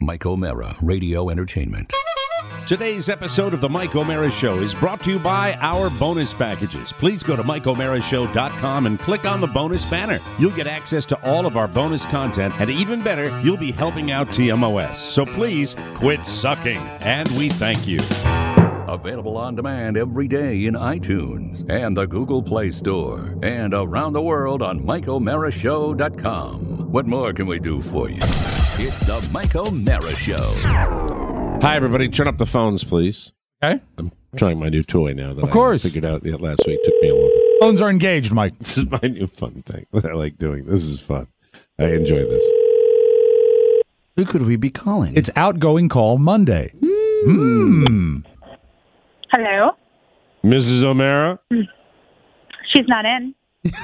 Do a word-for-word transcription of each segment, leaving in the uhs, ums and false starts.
Mike O'Mara, Radio Entertainment. Today's episode of the Mike O'Mara Show is brought to you by our bonus packages. Please go to Mike O'Mara Show dot com and click on the bonus banner. You'll get access to all of our bonus content, and even better, you'll be helping out T M O S. So please quit sucking, and we thank you. Available on demand every day in iTunes and the Google Play Store, and around the world on Mike O'Mara Show dot com. What more can we do for you? It's the Mike O'Mara Show. Hi, everybody. Turn up the phones, please. Okay. I'm trying my new toy now that Of course. I figured out last week. Took me a little bit. Phones are engaged, Mike. This is my new fun thing that I like doing. This is fun. I enjoy this. Who could we be calling? It's Outgoing Call Monday. Mm. Hello. Missus O'Mara? She's not in.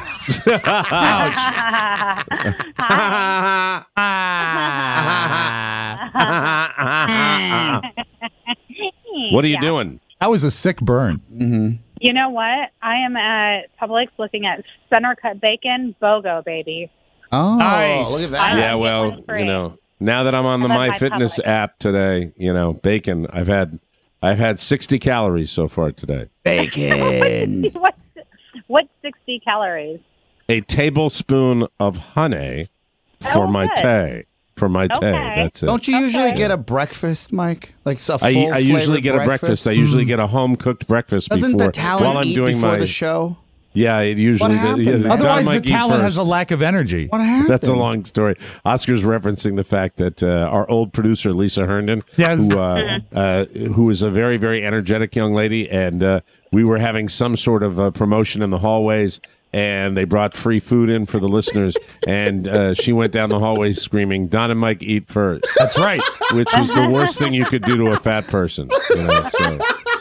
What are you Yeah. doing? That was a sick burn. Mm-hmm. You know what? I am at Publix looking at center cut bacon, BOGO, baby. Oh, Nice. look at that. Yeah, get well, one free. you know, now that I'm on the I love my MyFitness Publix. app today, you know, bacon. I've had, I've had sixty calories so far today. Bacon. What's, what's sixty calories? A tablespoon of honey for Oh, my good. tea. For my tea, Okay. that's it. Don't you usually Okay. get a breakfast, Mike? Like a full I, I usually flavored get a breakfast. I usually get a home cooked breakfast Doesn't before the talent while I'm eat doing before my. the show? Yeah, it usually. What happened, yeah, man? Don Otherwise, the might eat talent has first. a lack of energy. What happened? That's a long story. Oscar's referencing the fact that uh, our old producer Lisa Herndon, Yes. who uh, uh, who is a very very energetic young lady, and uh, we were having some sort of uh, promotion in the hallways, and they brought free food in for the listeners, and uh, she went down the hallway screaming, "Don and Mike eat first," That's right. which was the worst thing you could do to a fat person. You know, so.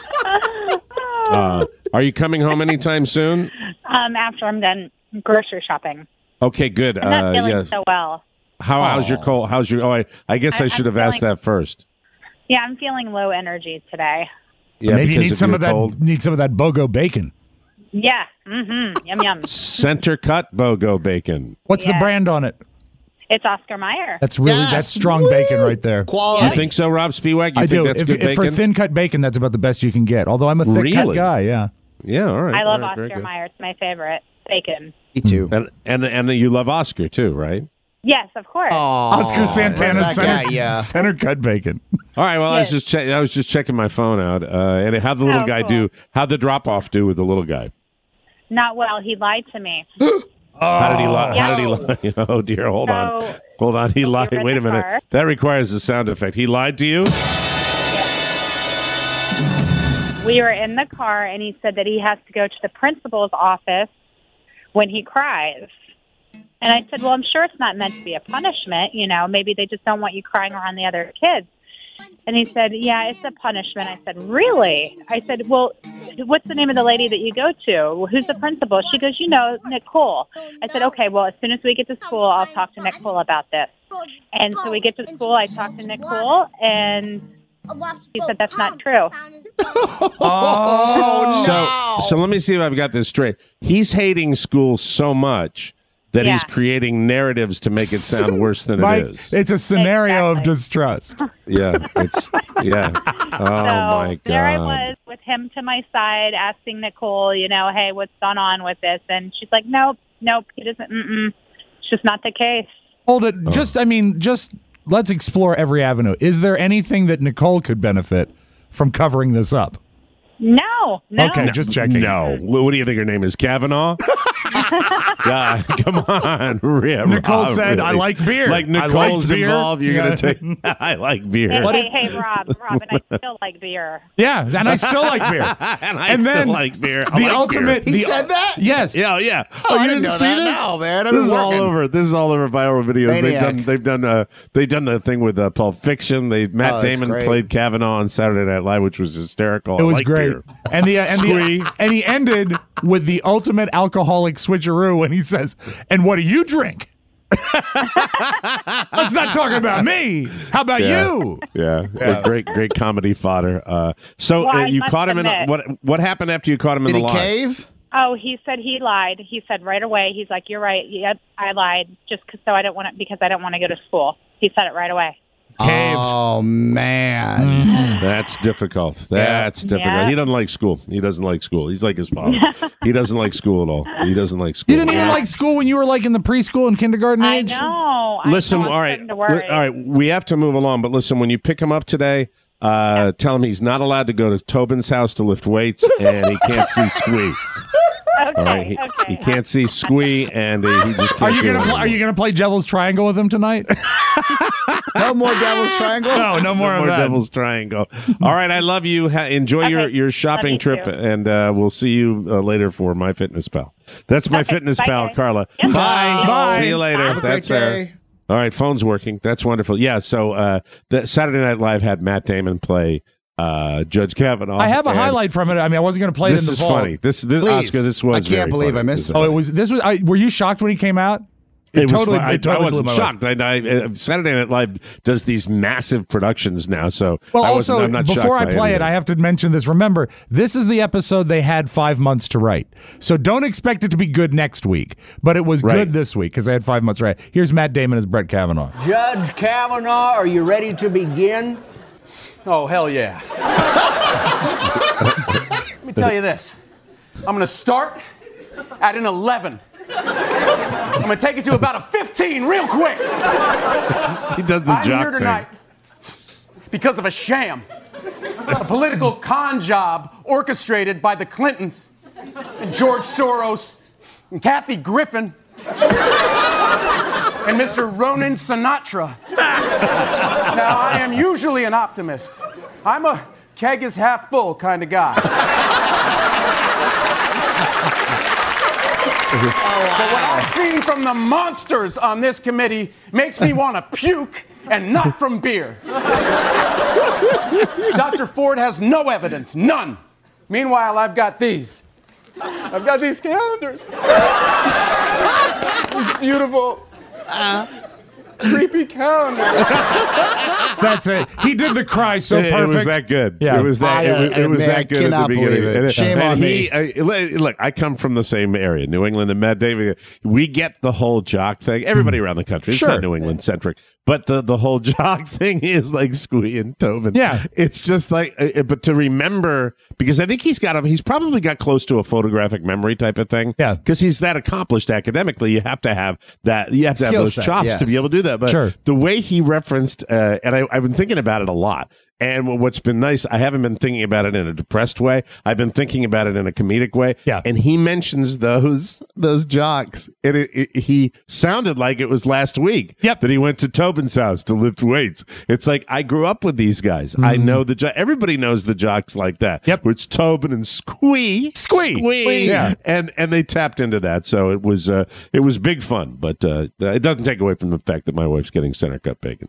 Uh, are you coming home anytime soon? Um, after I'm done grocery shopping. Okay, good. I'm not Uh, feeling yes. so well. How, how's your cold? How's your? Oh, I, I guess I, I- should I'm have asked feeling- that first. Yeah, I'm feeling low energy today. Yeah, Maybe you because need some your of that. cold. Need some of that BOGO bacon. Yeah. Mm-hmm. Yum, yum. Center cut BOGO bacon. What's the Yeah. brand on it? It's Oscar Mayer. That's really Yes. that's strong Woo! bacon right there. Quality. You think so, Rob Spiewak? You I think do. that's If, good if for bacon? thin cut bacon, that's about the best you can get. Although I'm a thick Really? cut guy, yeah. Yeah, all right. I love all right, very Oscar good. Mayer. It's my favorite. Bacon. Me too. And and and you love Oscar too, right? Yes, of course. Oscar Santana that center, guy, yeah. center cut bacon. All right. Well, I was Yes. just check, I was just checking my phone out, uh, and how'd the little Oh, guy cool. do? How'd the drop off do with the little guy? Not well. He lied to me. How did he lie? How Yeah. did he lie? Oh dear. Hold on. So, Hold on. He we lied. were in Wait a the minute. car. That requires a sound effect. He lied to you? We were in the car, and he said that he has to go to the principal's office when he cries. And I said, well, I'm sure it's not meant to be a punishment. You know, maybe they just don't want you crying around the other kids. And he said, yeah, it's a punishment. I said, really? I said, well, what's the name of the lady that you go to? Well, who's the principal? She goes, you know, Nicole. I said, okay, well, as soon as we get to school, I'll talk to Nicole about this. And so we get to school, I talked to Nicole, and he said that's not true. Oh, So, so let me see if I've got this straight. He's hating school so much that Yeah. he's creating narratives to make it sound worse than Mike, it is. it's a scenario of Exactly. distrust. Yeah, it's yeah. Oh so my god. there I was with him to my side, asking Nicole, you know, hey, what's gone on with this? And she's like, nope, nope, he doesn't. Mm-mm. It's just not the case. Hold it. Oh. Just, I mean, just let's explore every avenue. Is there anything that Nicole could benefit from covering this up? No, no. Okay, just checking. No. What do you think her name is? Kavanaugh? God, come on. Yeah, Nicole Rob, said, really. "I like beer. Like I like Nicole's beer." involved, you're Yeah. going to take, I like beer. Hey, And hey, hey, Rob, Rob, and I still like beer. Yeah, and I still like beer. I and still then like beer. I the like ultimate. He the, said that? Yes. Yeah, yeah. Oh, I you didn't know see that. this? No, man. I This was is all working. over. This is all over viral videos. They've Maniac. done. They've done. Uh, they've done the thing with uh, Pulp Fiction. They Matt Oh, that's Damon great. played Kavanaugh on Saturday Night Live, which was hysterical. It I was like great. beer. And the and Squee. the and he ended with the ultimate alcoholic switcheroo when he says, "And what do you drink?" Let's not talk about me. How about Yeah. you? Yeah, Like, great, great comedy fodder. Uh, so Well, uh, I you must caught him in admit- what? What happened after you caught him in Did the he lie? cave? Oh, he said he lied. He said right away. He's like, "You're right. Yep, I lied. Just 'cause- so I don't want to because I don't want to go to school." He said it right away. Caved. Oh, man. That's difficult. That's difficult. Yeah. He doesn't like school. He doesn't like school. He's like his father. He doesn't like school at all. He doesn't like school. You didn't even like school when you were like in the preschool and kindergarten I age? know. I Listen, know, I'm all right. starting to worry. Li- all right, we have to move along, but listen, when you pick him up today, uh, tell him he's not allowed to go to Tobin's house to lift weights, and he can't see Squee. Okay, All right, he, okay. he can't see Squee, and uh, he just can't Are you do gonna it pl- Are you gonna play Devil's Triangle with him tonight? No more Devil's Triangle? No, no more No of more that. Devil's Triangle. All right, I love you. Ha- enjoy your, Okay. your shopping Love you trip, too. and uh, we'll see you uh, later for My Fitness Pal. That's My Okay, Fitness bye, Pal, guys. Carla. Yep. Bye. Bye. See you later. Have a great That's her. day. All right, phone's working. That's wonderful. Yeah, so uh, the Saturday Night Live had Matt Damon play uh, Judge Kavanaugh. I have a and highlight from it. I mean, I wasn't gonna play This it in the is vault. funny. This, this Please. Oscar, this was I can't very believe funny. I missed This Oh, is- it was. This was. I, were you shocked when he came out? It was totally. fun. I, it totally I wasn't blew my mind. shocked. I, I, uh, Saturday Night Live does these massive productions now, so Well, I wasn't- also, I'm not before shocked I by play it, anything. I have to mention this. Remember, this is the episode they had five months to write. So don't expect it to be good next week, but it was Right. good this week because they had five months to write. Here's Matt Damon as Brett Kavanaugh. Judge Kavanaugh, are you ready to begin? Oh, hell yeah. Let me tell you this. I'm going to start at an eleven. I'm going to take it to about a fifteen real quick. He does the I'm jock here tonight because of a sham. A political con job orchestrated by the Clintons and George Soros and Kathy Griffin and Mister Ronan Sinatra. Now, I am usually an optimist. I'm a keg is half full kind of guy. But what I've seen from the monsters on this committee makes me want to puke, and not from beer. Doctor Ford has no evidence, none. Meanwhile, I've got these. I've got these calendars. These beautiful, creepy calendars. That's it. He did the cry so It, perfect. it was that good. Yeah. It was that. I, it was, it uh, was man, I that good at the cannot beginning. believe it. And, Shame and on he, me. I, look, I come from the same area, New England and Matt David. We get the whole jock thing. Everybody around the country. It's Sure. not New England centric, but the the whole jock thing is like Squee and Tobin. Yeah. it's just like, uh, but to remember, because I think he's got a, he's probably got close to a photographic memory type of thing. Yeah. because he's that accomplished academically. You have to have that. You have to have Skill those set, chops yes. to be able to do that. But Sure. the way he referenced, uh, and I, I've been thinking about it a lot. And what's been nice, I haven't been thinking about it in a depressed way. I've been thinking about it in a comedic way. Yeah. And he mentions those those jocks, and it, it, he sounded like it was last week. Yep. That he went to Tobin's house to lift weights. It's like I grew up with these guys. I know the jo- everybody knows the jocks like that. Yep. Where it's Tobin and Squee, Squee. Squee. Yeah. And and they tapped into that, so it was uh, it was big fun. But uh, it doesn't take away from the fact that my wife's getting center cut bacon.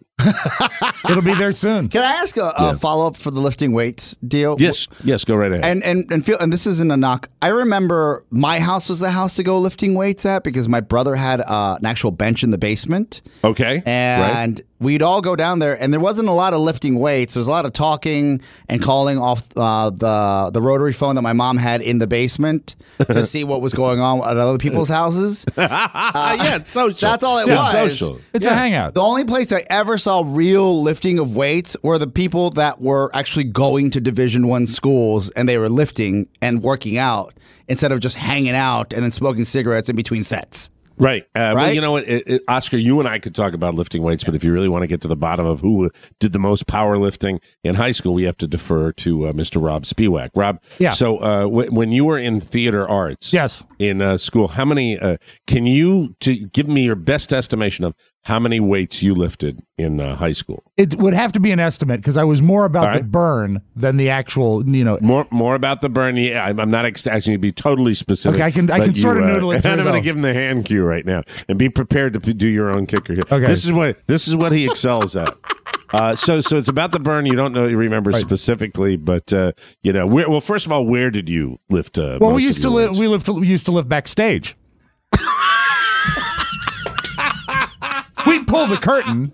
It'll be there soon. Can I ask a, a follow up for the lifting weights deal? Yes, yes, go right ahead. And and and feel and this isn't a knock. I remember my house was the house to go lifting weights at because my brother had uh, an actual bench in the basement. Okay. And right. we'd all go down there, and there wasn't a lot of lifting weights. There was a lot of talking and calling off uh, the the rotary phone that my mom had in the basement to see what was going on at other people's houses. Uh, yeah, it's social. That's all it Yeah, was. it's social. It's a hangout. The only place I ever saw real lifting of weights were the people that were actually going to Division One schools, and they were lifting and working out instead of just hanging out and then smoking cigarettes in between sets. Right. Uh, Well, Right? you know what, it, it, Oscar, you and I could talk about lifting weights, but if you really want to get to the bottom of who did the most powerlifting in high school, we have to defer to uh, Mister Rob Spiewak. Rob, Yeah. so uh, w- when you were in theater arts Yes. in uh, school, how many, uh, can you to give me your best estimation of how many weights you lifted in uh, high school? It would have to be an estimate because I was more about All the right. burn than the actual, you know. More more about the burn. Yeah, I'm, I'm not ex- asking you to be totally specific. Okay, I can- I but can you, sorta uh, noodle it And through, I'm going to though. give him the hand cue right now, and be prepared to p- do your own kicker. Here. Okay. This is what this is what he excels at. Uh, so so it's about the burn. You don't know, you remember specifically, but uh, you know. Where, well, first of all, where did you lift? Uh, Well, most we of used to your live. weights? We lived. We used to live backstage. We'd pull the curtain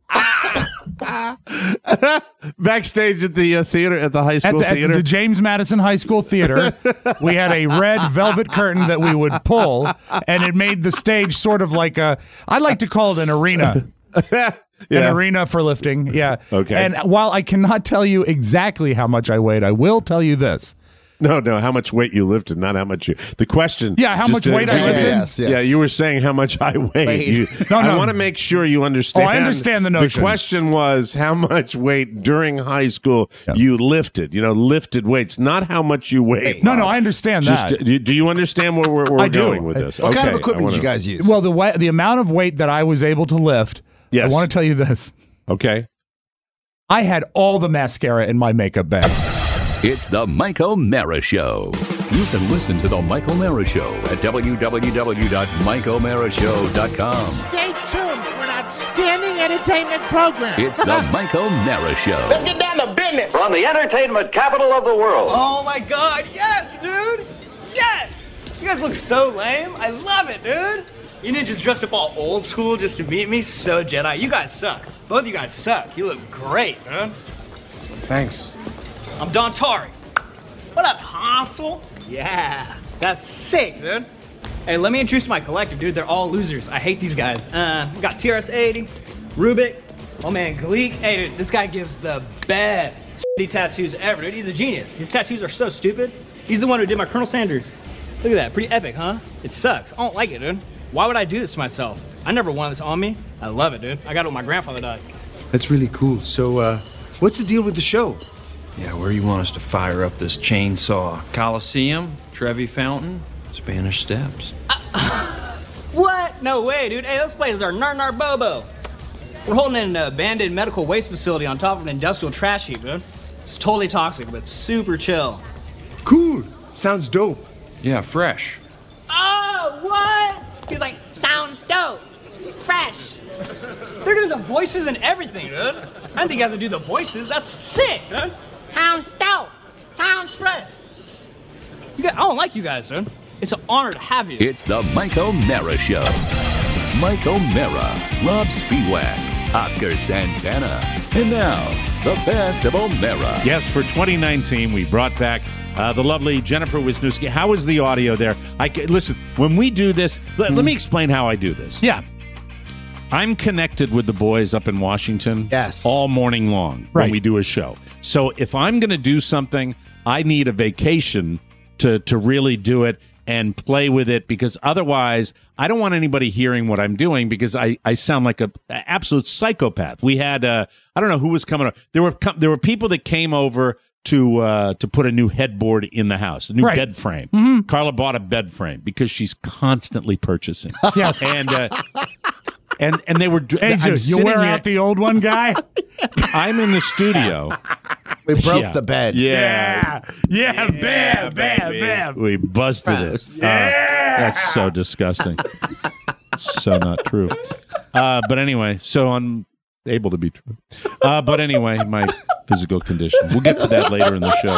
backstage at the uh, theater at the high at school the, at theater. the James Madison High School Theater. We had a red velvet curtain that we would pull, and it made the stage sort of like a. I like to call it an arena. an Yeah. arena for lifting. Yeah. Okay. And while I cannot tell you exactly how much I weighed, I will tell you this. No, no, how much weight you lifted, not how much you. The question. Yeah, how just much to- weight I Yeah, lifted? yes, yes. Yeah, you were saying how much I weighed. Weighed. You, No, I no. want to make sure you understand. Oh, I understand the notion. The question was how much weight during high school you lifted. You know, lifted weights, not how much you weighed. No, no, I understand Just, that. do, do you understand where we're, where I we're do. going with this? What kind of Okay, equipment I did you wanna- guys use? Well, the wa- the amount of weight that I was able to lift, I Yes. want to tell you this. Okay. I had all the mascara in my makeup bag. It's the Mike O'Mara Show. You can listen to the Mike O'Mara Show at w w w dot mike o'mara show dot com. Stay tuned for an outstanding entertainment program. It's the Mike O'Mara Show. Let's get down to business. From the entertainment capital of the world. Oh my god, yes, dude! Yes! You guys look so lame. I love it, dude! You ninjas dressed up all old school just to meet me? So Jedi. You guys suck. Both of you guys suck. You look great, man. Thanks. I'm Don Tari. What up, Hansel? Yeah, that's sick, dude. Hey, let me introduce my collector, dude. They're all losers. I hate these guys. Uh, we got T R S eighty, Rubik, oh man, Gleek. Hey, dude, this guy gives the best shitty tattoos ever, dude. He's a genius. His tattoos are so stupid. He's the one who did my Colonel Sanders. Look at that, pretty epic, huh? It sucks. I don't like it, dude. Why would I do this to myself? I never wanted this on me. I love it, dude. I got it when my grandfather died. That's really cool. So, uh, what's the deal with the show? Yeah, where you want us to fire up this chainsaw? Coliseum, Trevi Fountain, Spanish Steps. What? No way, dude. Hey, those places are nar nar bobo. We're holding an abandoned medical waste facility on top of an industrial trash heap, dude. It's totally toxic, but super chill. Cool. Sounds dope. Yeah, fresh. Oh, what? He's like, sounds dope. Fresh. They're doing the voices and everything, dude. I didn't think you guys would do the voices. That's sick, dude. Sounds dope. Sounds fresh. You guys, I don't like you guys, dude. It's an honor to have you. It's the Mike O'Mara Show. Mike O'Mara, Rob Spiewak, Oscar Santana. And now, the best of O'Mara. Yes, for twenty nineteen, we brought back uh, the lovely Jennifer Wisniewski. How is the audio there? I ca- listen, when we do this, let, let me explain how I do this. Yeah. I'm connected with the boys up in Washington Yes. all morning long Right. when we do a show. So if I'm going to do something, I need a vacation to to really do it and play with it, because otherwise I don't want anybody hearing what I'm doing, because I, I sound like a, a absolute psychopath. We had uh, I don't know who was coming over. There were com- there were people that came over to uh, to put a new headboard in the house, a new Right. bed frame. Carla bought a bed frame because she's constantly purchasing. Yes. And uh, and and they were Hey, I'm Ju, you sitting wear here- out the old one, guy? I'm in the studio. We broke Yeah. the bed. Yeah. Yeah, bam, bam, baby. bam. We busted Gross. it. Uh, that's so disgusting. So not true. Uh, but anyway, so I'm able to be true. Uh, but anyway, my physical condition. We'll get to that later in the show.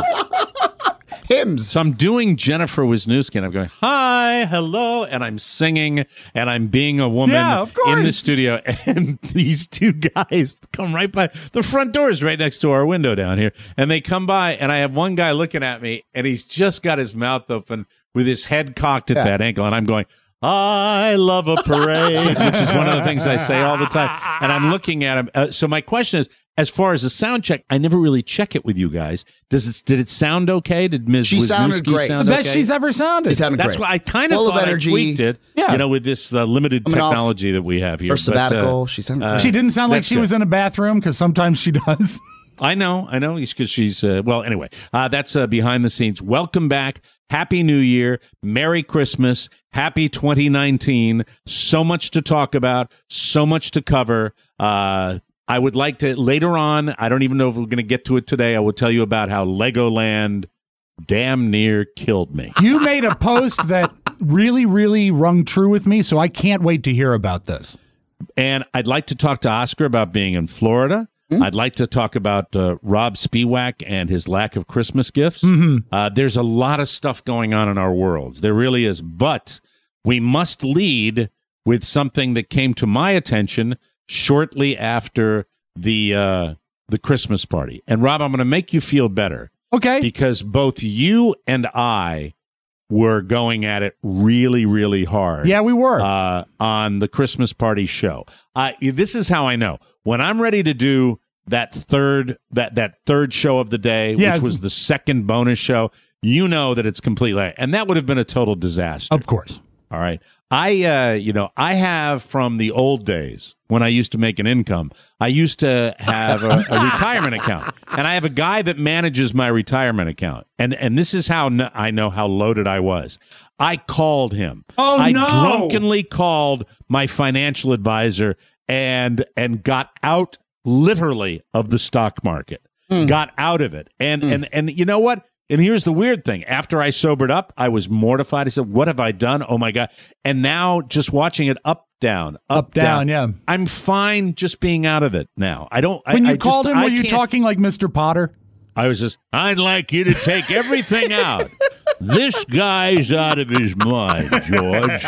Hymns. So I'm doing Jennifer Wisniewski, and I'm going, hi, hello, and I'm singing, and I'm being a woman Yeah, of course. in the studio, and these two guys come right by. The front door is right next to our window down here, and they come by, and I have one guy looking at me, and he's just got his mouth open with his head cocked at Yeah. that ankle, and I'm going, I love a parade, which is one of the things I say all the time. And I'm looking at him. Uh, so my question is, as far as a sound check, I never really check it with you guys. Does it? Did it sound okay? Did Miz She sounded Wisniewski great. sound The best okay? she's ever sounded. It sounded That's great. why I kind of Full of thought energy. I tweaked it. Yeah. You know, with this uh, limited Coming off technology that we have here. Her But, sabbatical. uh, she sounded uh, great. She didn't sound like That's she good. was in a bathroom, because sometimes she does. I know, I know, because she's, uh, well, anyway, uh, that's uh, behind the scenes. Welcome back. Happy New Year. Merry Christmas. Happy twenty nineteen. So much to talk about, so much to cover. Uh, I would like to, later on, I don't even know if we're going to get to it today, I will tell you about how Legoland damn near killed me. You made a post that really, really rung true with me, so I can't wait to hear about this. And I'd like to talk to Oscar about being in Florida. I'd like to talk about uh, Rob Spiewak and his lack of Christmas gifts. Uh, there's a lot of stuff going on in our worlds. There really is. But we must lead with something that came to my attention shortly after the uh, the Christmas party. And Rob, I'm going to make you feel better, Okay. because both you and I were going at it really, really hard. Yeah, we were. Uh, on the Christmas party show. Uh, this is how I know. When I'm ready to do that third that, that third show of the day, Yeah, which it's- was the second bonus show, you know that it's completely, and that would have been a total disaster. Of course. All right. I, uh, you know, I have from the old days when I used to make an income, I used to have a, a retirement account, and I have a guy that manages my retirement account. And, and this is how n- I know how loaded I was. I called him. Oh, I no. drunkenly called my financial advisor and, and got out literally of the stock market, Mm. got out of it. And, Mm. and, and you know what? And here's the weird thing. After I sobered up, I was mortified. I said, what have I done? Oh, my God. And now just watching it up, down, up, Up, down, yeah. I'm fine just being out of it now. I don't. When I, you I called just, him, I were you can't- talking like Mister Potter? I was just, I'd like you to take everything out. This guy's out of his mind, George.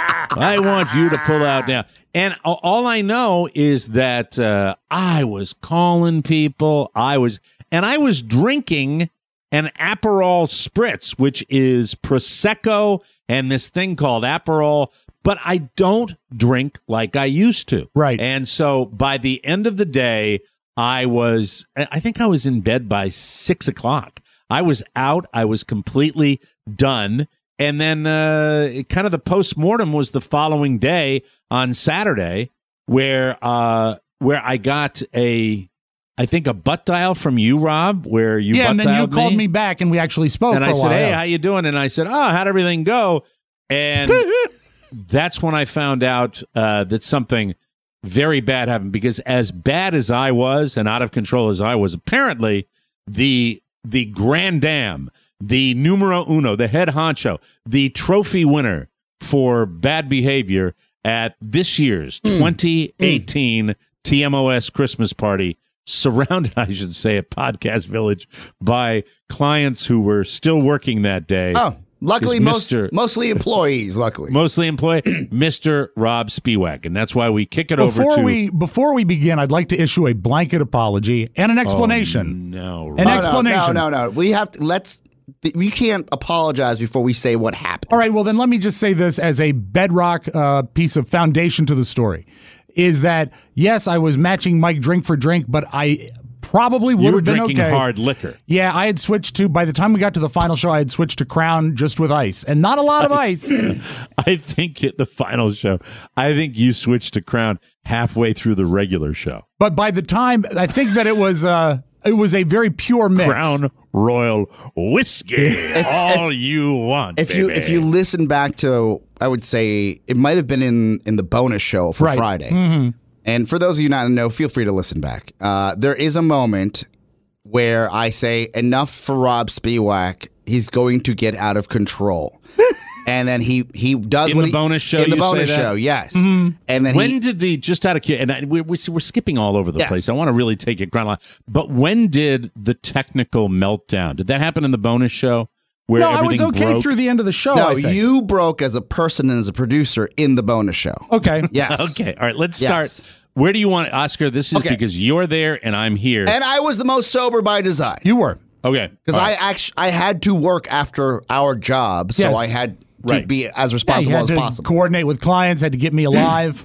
I want you to pull out now. And a- all I know is that uh, I was calling people. I was, and I was drinking an Aperol Spritz, which is Prosecco and this thing called Aperol, but I don't drink like I used to. Right. And so by the end of the day, I was, I think I was in bed by six o'clock. I was out. I was completely done. And then uh, kind of the postmortem was the following day on Saturday where uh, where I got a, I think a butt dial from you, Rob, where you yeah, butt and then you dialed called me. me back, and we actually spoke And for I a said, while. hey, yeah. how you doing? And I said, oh, how'd everything go? And that's when I found out uh, that something very bad happened, because as bad as I was and out of control as I was, apparently the the grand dam, the numero uno, the head honcho, the trophy winner for bad behavior at this year's Mm. twenty eighteen mm. T M O S Christmas party, surrounded, I should say, at Podcast Village by clients who were still working that day. Oh, luckily, is most, Mister mostly employees, luckily. Mostly employee, Mister Rob Spiewak. And that's why we kick it over Before to... we before we begin, I'd like to issue a blanket apology and an explanation. Oh, no. An Oh, explanation. No, no, no, no. We have to, let's, we can't apologize before we say what happened. All right, well, then let me just say this as a bedrock uh, piece of foundation to the story, is that, yes, I was matching Mike drink for drink, but I probably would You were have been drinking okay. hard liquor. Yeah, I had switched to, by the time we got to the final show, I had switched to Crown just with ice, and not a lot of ice. I think at the final show, I think you switched to Crown halfway through the regular show. But by the time, I think that it was uh, it was a very pure mix. Crown Royal Whiskey. all you want, If you baby. if you listen back to, I would say it might have been in in the bonus show for Right. Friday. Mhm. And for those of you not to know, feel free to listen back. Uh, there is a moment where I say enough for Rob Spiewak. He's going to get out of control. And then he he does In what the he- bonus show, In the you say bonus that? show, yes. Mm-hmm. And then when he, did the, just out of curiosity, and I, we're, we're we're skipping all over the Yes. place. I want to really take it chronologically. But when did the technical meltdown? Did that happen in the bonus show? Where No, I was everything okay broke? through the end of the show. no, I think. you broke as a person and as a producer in the bonus show. Okay. Yes. Okay, all right, let's Yes. start. Where do you want, Oscar? This is Okay. because you're there and I'm here. And I was the most sober by design. You were. okay. Because all I right. actually I had to work after our job, so Yes. I had to Right. be as Yeah, you responsible had as to possible. coordinate with clients, had to get me alive.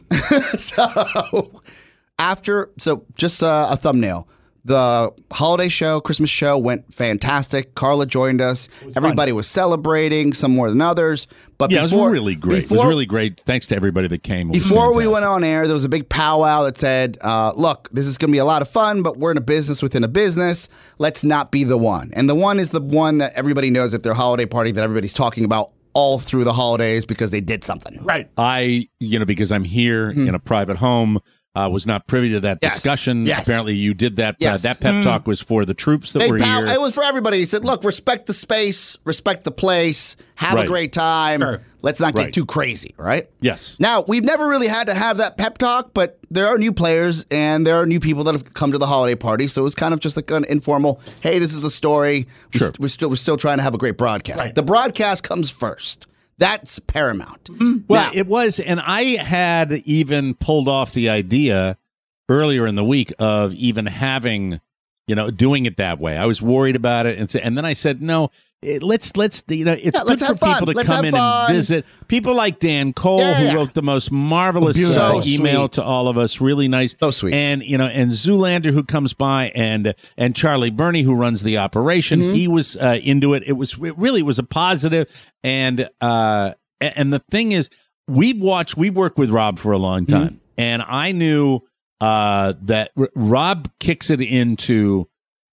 So after, so just uh, a thumbnail. The holiday show, Christmas show went fantastic. Carla joined us. Everybody was celebrating, some more than others. But yeah, before, it was really great. Before, it was really great. Thanks to everybody that came. It was before we fantastic. went on air, there was a big powwow that said, uh, look, this is going to be a lot of fun, but we're in a business within a business. Let's not be the one. And the one is the one that everybody knows at their holiday party that everybody's talking about all through the holidays because they did something. Right. I, you know, because I'm here in a private home, uh, was not privy to that Yes. discussion. Yes. Apparently, you did that. Yes. Uh, that pep talk was for the troops that Hey, were pal, here. it was for everybody. He said, look, respect the space, respect the place, have Right. a great time. Sure. Let's not get Right. too crazy, right? yes. Now, we've never really had to have that pep talk, but there are new players and there are new people that have come to the holiday party. So it was kind of just like an informal, hey, this is the story. We Sure. st- we're, still, we're still trying to have a great broadcast. Right. The broadcast comes first. That's paramount. Well, Now- it was, and I had even pulled off the idea earlier in the week of even having, you know, doing it that way. I was worried about it, and so, and then I said, no, it, let's let's you know it's Yeah, good let's for have fun. people to Let's come have in fun. and visit. People like Dan Cole, Yeah, who yeah. wrote the most marvelous Beautiful. uh, So email sweet. to all of us. Really nice, so sweet. And you know, and Zoolander, who comes by, and and Charlie Burney, who runs the operation. Mm-hmm. He was uh, into it. It was it really was a positive. And uh, and the thing is, we've watched. We've worked with Rob for a long time, Mm-hmm. and I knew uh, that R- Rob kicks it into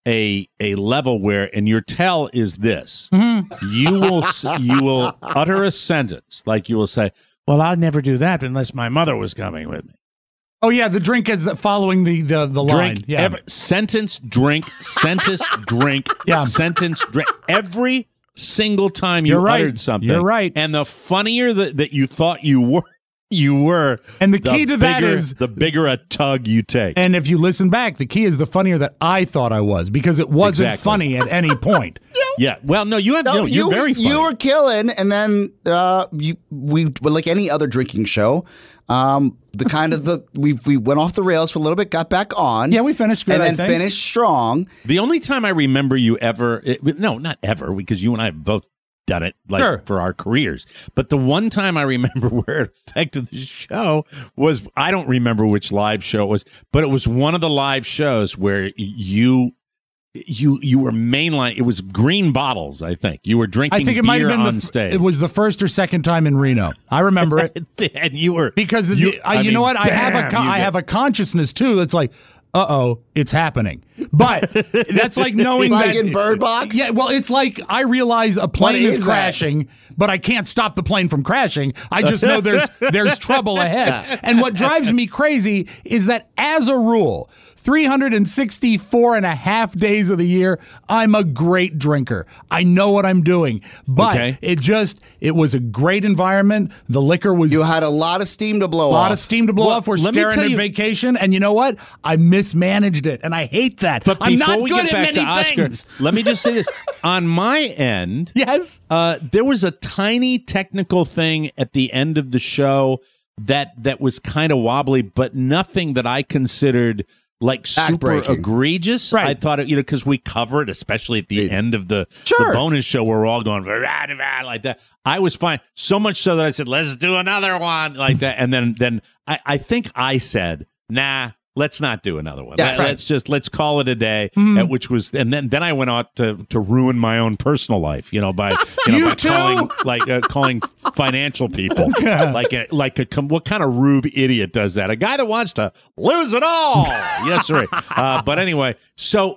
a a level where, and your tell is this: you will s- you will utter a sentence like you will say, "Well, I'd never do that unless my mother was coming with me." Oh yeah, the drink is following the the, the line. Drink, Yeah. every, sentence, drink, sentence, drink, Yeah. sentence, drink. Every single time you You're right. uttered something, You're right. And the funnier that, that you thought you were, you were, And the key to that bigger- is- the bigger a tug you take. And if you listen back, the key is the funnier that I thought I was, because it wasn't Exactly. funny at any point. Yeah. Well, no, you have. No, No, you're you, very funny. you were killing, and then uh, you we well, like any other drinking show. Um, the kind of the we we went off the rails for a little bit, got back on. Yeah, we finished good, and I then think. finished strong. The only time I remember you ever, it, no, not ever, because you and I have both done it like Sure. for our careers. But the one time I remember where it affected the show was, I don't remember which live show it was, but it was one of the live shows where you you you were mainline. It was green bottles, I think. You were drinking I think it beer might have been on the, stage. It was the first or second time in Reno. I remember it and you were because you, the, I, you mean, know what? I have a damn, con- you I get- have a consciousness too. That's like, uh oh, it's happening. But that's like knowing Like that in Bird Box? Yeah, well, it's like I realize a plane What is, is that? crashing, but I can't stop the plane from crashing. I just know there's there's trouble ahead. And what drives me crazy is that, as a rule, three hundred sixty-four and a half days of the year, I'm a great drinker. I know what I'm doing. But Okay. it just, it was a great environment. The liquor was You had a lot of steam to blow a lot off. of steam to blow Well, off. We're let me staring tell at you- vacation. And you know what? I mismanaged it. And I hate that. But I'm before not we good get at back many to Oscar, things. let me just say this: on my end, Yes. uh, there was a tiny technical thing at the end of the show that that was kind of wobbly, but nothing that I considered like super Backbreaking. egregious. Right. I thought it, you know, because we cover it, especially at the end of the, Sure. the bonus show, where we're all going "Rah, rah, rah," like that. I was fine, so much so that I said, "Let's do another one," like that, and then then I, I think I said, "Nah." Let's not do another one. Yeah, Let- right. Let's just let's call it a day. Mm-hmm. At which was, and then then I went out to to ruin my own personal life. You know, by you know You by too? calling like uh, calling financial people like a like a com- what kind of rube idiot does that? A guy that wants to lose it all. Yes, sir. Uh, but anyway, so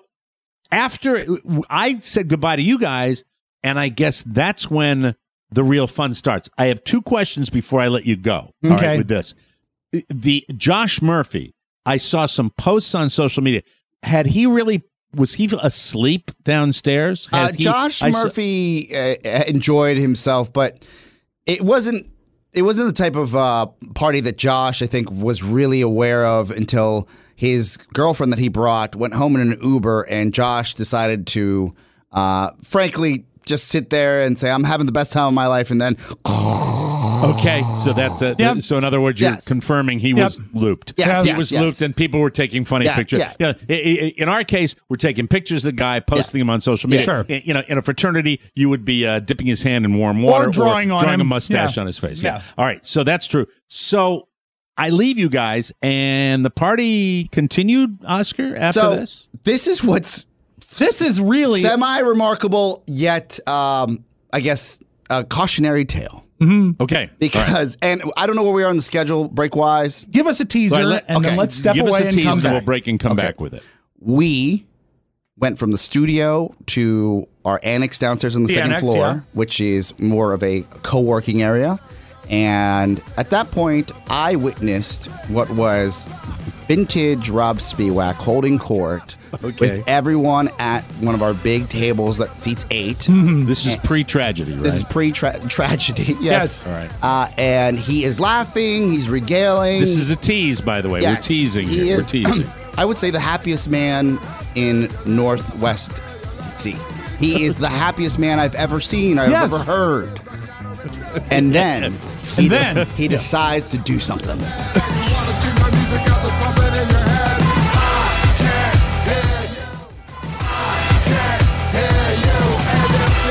after I said goodbye to you guys, and I guess that's when the real fun starts. I have two questions before I let you go. All Okay. right, with this, the Josh Murphy. I saw some posts on social media. Had he really, was he asleep downstairs? Uh, Had he- Josh I saw- Murphy uh, enjoyed himself, but it wasn't. It wasn't the type of uh, party that Josh, I think, was really aware of until his girlfriend that he brought went home in an Uber, and Josh decided to, uh, frankly, just sit there and say, "I'm having the best time of my life," and then. Okay, so that's a, Yep. so. In other words, you're Yes. confirming he was looped. Yes, he yes, was yes. looped, and people were taking funny Yeah, pictures. yeah. You know, i- i- in our case, we're taking pictures of the guy, posting them on social media. Sure. I- You know, in a fraternity, you would be uh, dipping his hand in warm water drawing on drawing him. a mustache Yeah. on his face. Yeah. Yeah. All right, so that's true. So I leave you guys, and the party continued. Oscar after So this. this is what's This is really semi-remarkable, yet um, I guess a cautionary tale. Okay, Because, and I don't know where we are on the schedule break-wise. give us a teaser, All right, let- and then okay. let's step give away us a and tease, come and then we'll back. break and come Okay. back with it. We went from the studio to our annex downstairs on the, The second annex, floor, yeah. which is more of a co-working area. And at that point, I witnessed what was vintage Rob Spiewak holding court Okay. with everyone at one of our big tables that seats eight. This is pre-tragedy, right? This is pre-tragedy. Yes. Yes. All right. Uh, and he is laughing. He's regaling. This is a tease, by the way. We're Yes, teasing he here. is- We're teasing. I would say the happiest man in Northwest D C. He is the happiest man I've ever seen, I've Yes. ever heard. And then, he, And des- then- he decides to do something. The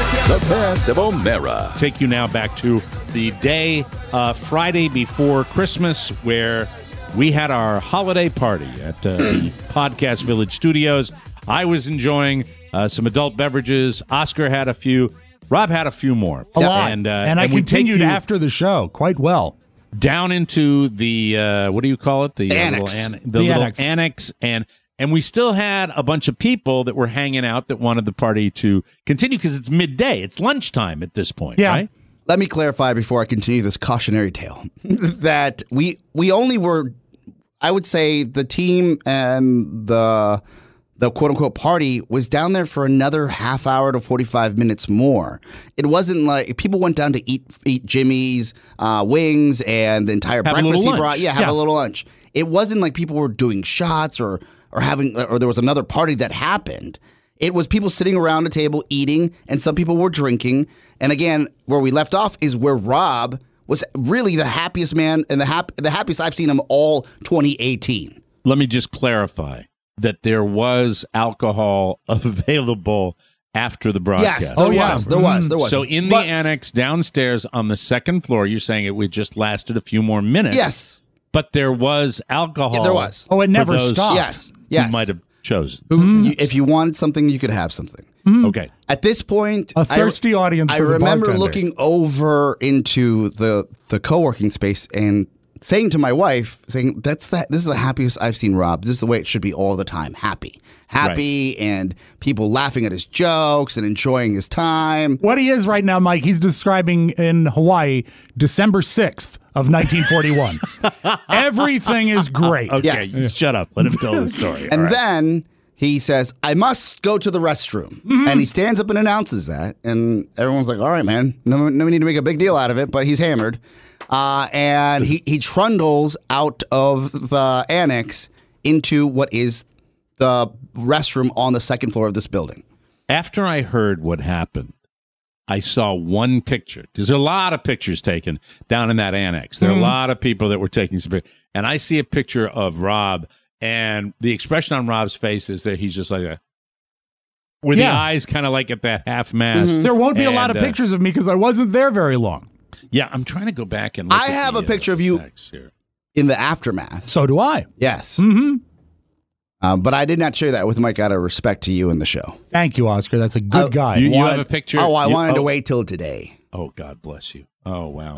best of O'Mara. Take you now back to the day, uh, Friday before Christmas, where we had our holiday party at uh, the Podcast Village Studios. I was enjoying uh, some adult beverages. Oscar had a few. Rob had a few more. A lot. And, uh, and I and we take continued you after the show quite well. down into the, uh, what do you call it? The uh, annex. Little an- the, The little annex. annex. And and we still had a bunch of people that were hanging out that wanted the party to continue because it's midday. It's lunchtime at this point, Yeah. right? Let me clarify before I continue this cautionary tale that we we only were, I would say, the team and the the quote unquote party was down there for another half hour to forty-five minutes more. It wasn't like people went down to eat eat Jimmy's uh, wings and the entire Have a breakfast little he lunch. brought. Yeah, have Yeah. a little lunch. It wasn't like people were doing shots or or having or there was another party that happened. It was people sitting around a table eating, and some people were drinking. And again, where we left off is where Rob was really the happiest man and the hap- the happiest I've seen him all twenty eighteen. Let me just clarify that there was alcohol available after the broadcast. Yes, there Oh, yeah. was, there was, there was. So in the But- annex downstairs on the second floor, you're saying it would just lasted a few more minutes. Yes. But there was alcohol. Yeah, there was. Oh, it for never those stopped. Yes, who yes. might have chosen. You- if you wanted something, you could have something. Okay. At this point, A thirsty I, audience I for the remember bartender. looking over into the the co-working space and saying to my wife, saying, "That's that. This is the happiest I've seen Rob. This is the way it should be all the time. Happy, happy, and people laughing at his jokes and enjoying his time." What he is right now, Mike, he's describing in Hawaii, December sixth of nineteen forty-one. Everything is great. Okay. Yes. Shut up. Let him tell the story. And All right. then he says, "I must go to the restroom." Mm-hmm. And he stands up and announces that. And everyone's like, "All right, man. No, no need to make a big deal out of it," but he's hammered. Uh, and he, he trundles out of the annex into what is the restroom on the second floor of this building. After I heard what happened, I saw one picture because there are a lot of pictures taken down in that annex. There are a lot of people that were taking some pictures. And I see a picture of Rob, and the expression on Rob's face is that he's just like a, with Yeah. the eyes kind of like at that half mask. There won't be a lot of And, uh, pictures of me because I wasn't there very long. Yeah, I'm trying to go back and look I at have the, a picture uh, of you- text here. In the aftermath. So do I. Yes. Mm-hmm. Um, but I did not share that with Mike out of respect to you in the show. Thank you, Oscar. That's a good Uh, guy. You, you Wanted- have a picture? Oh, I You- wanted to oh, wait till today. Oh, God bless you. Oh, wow.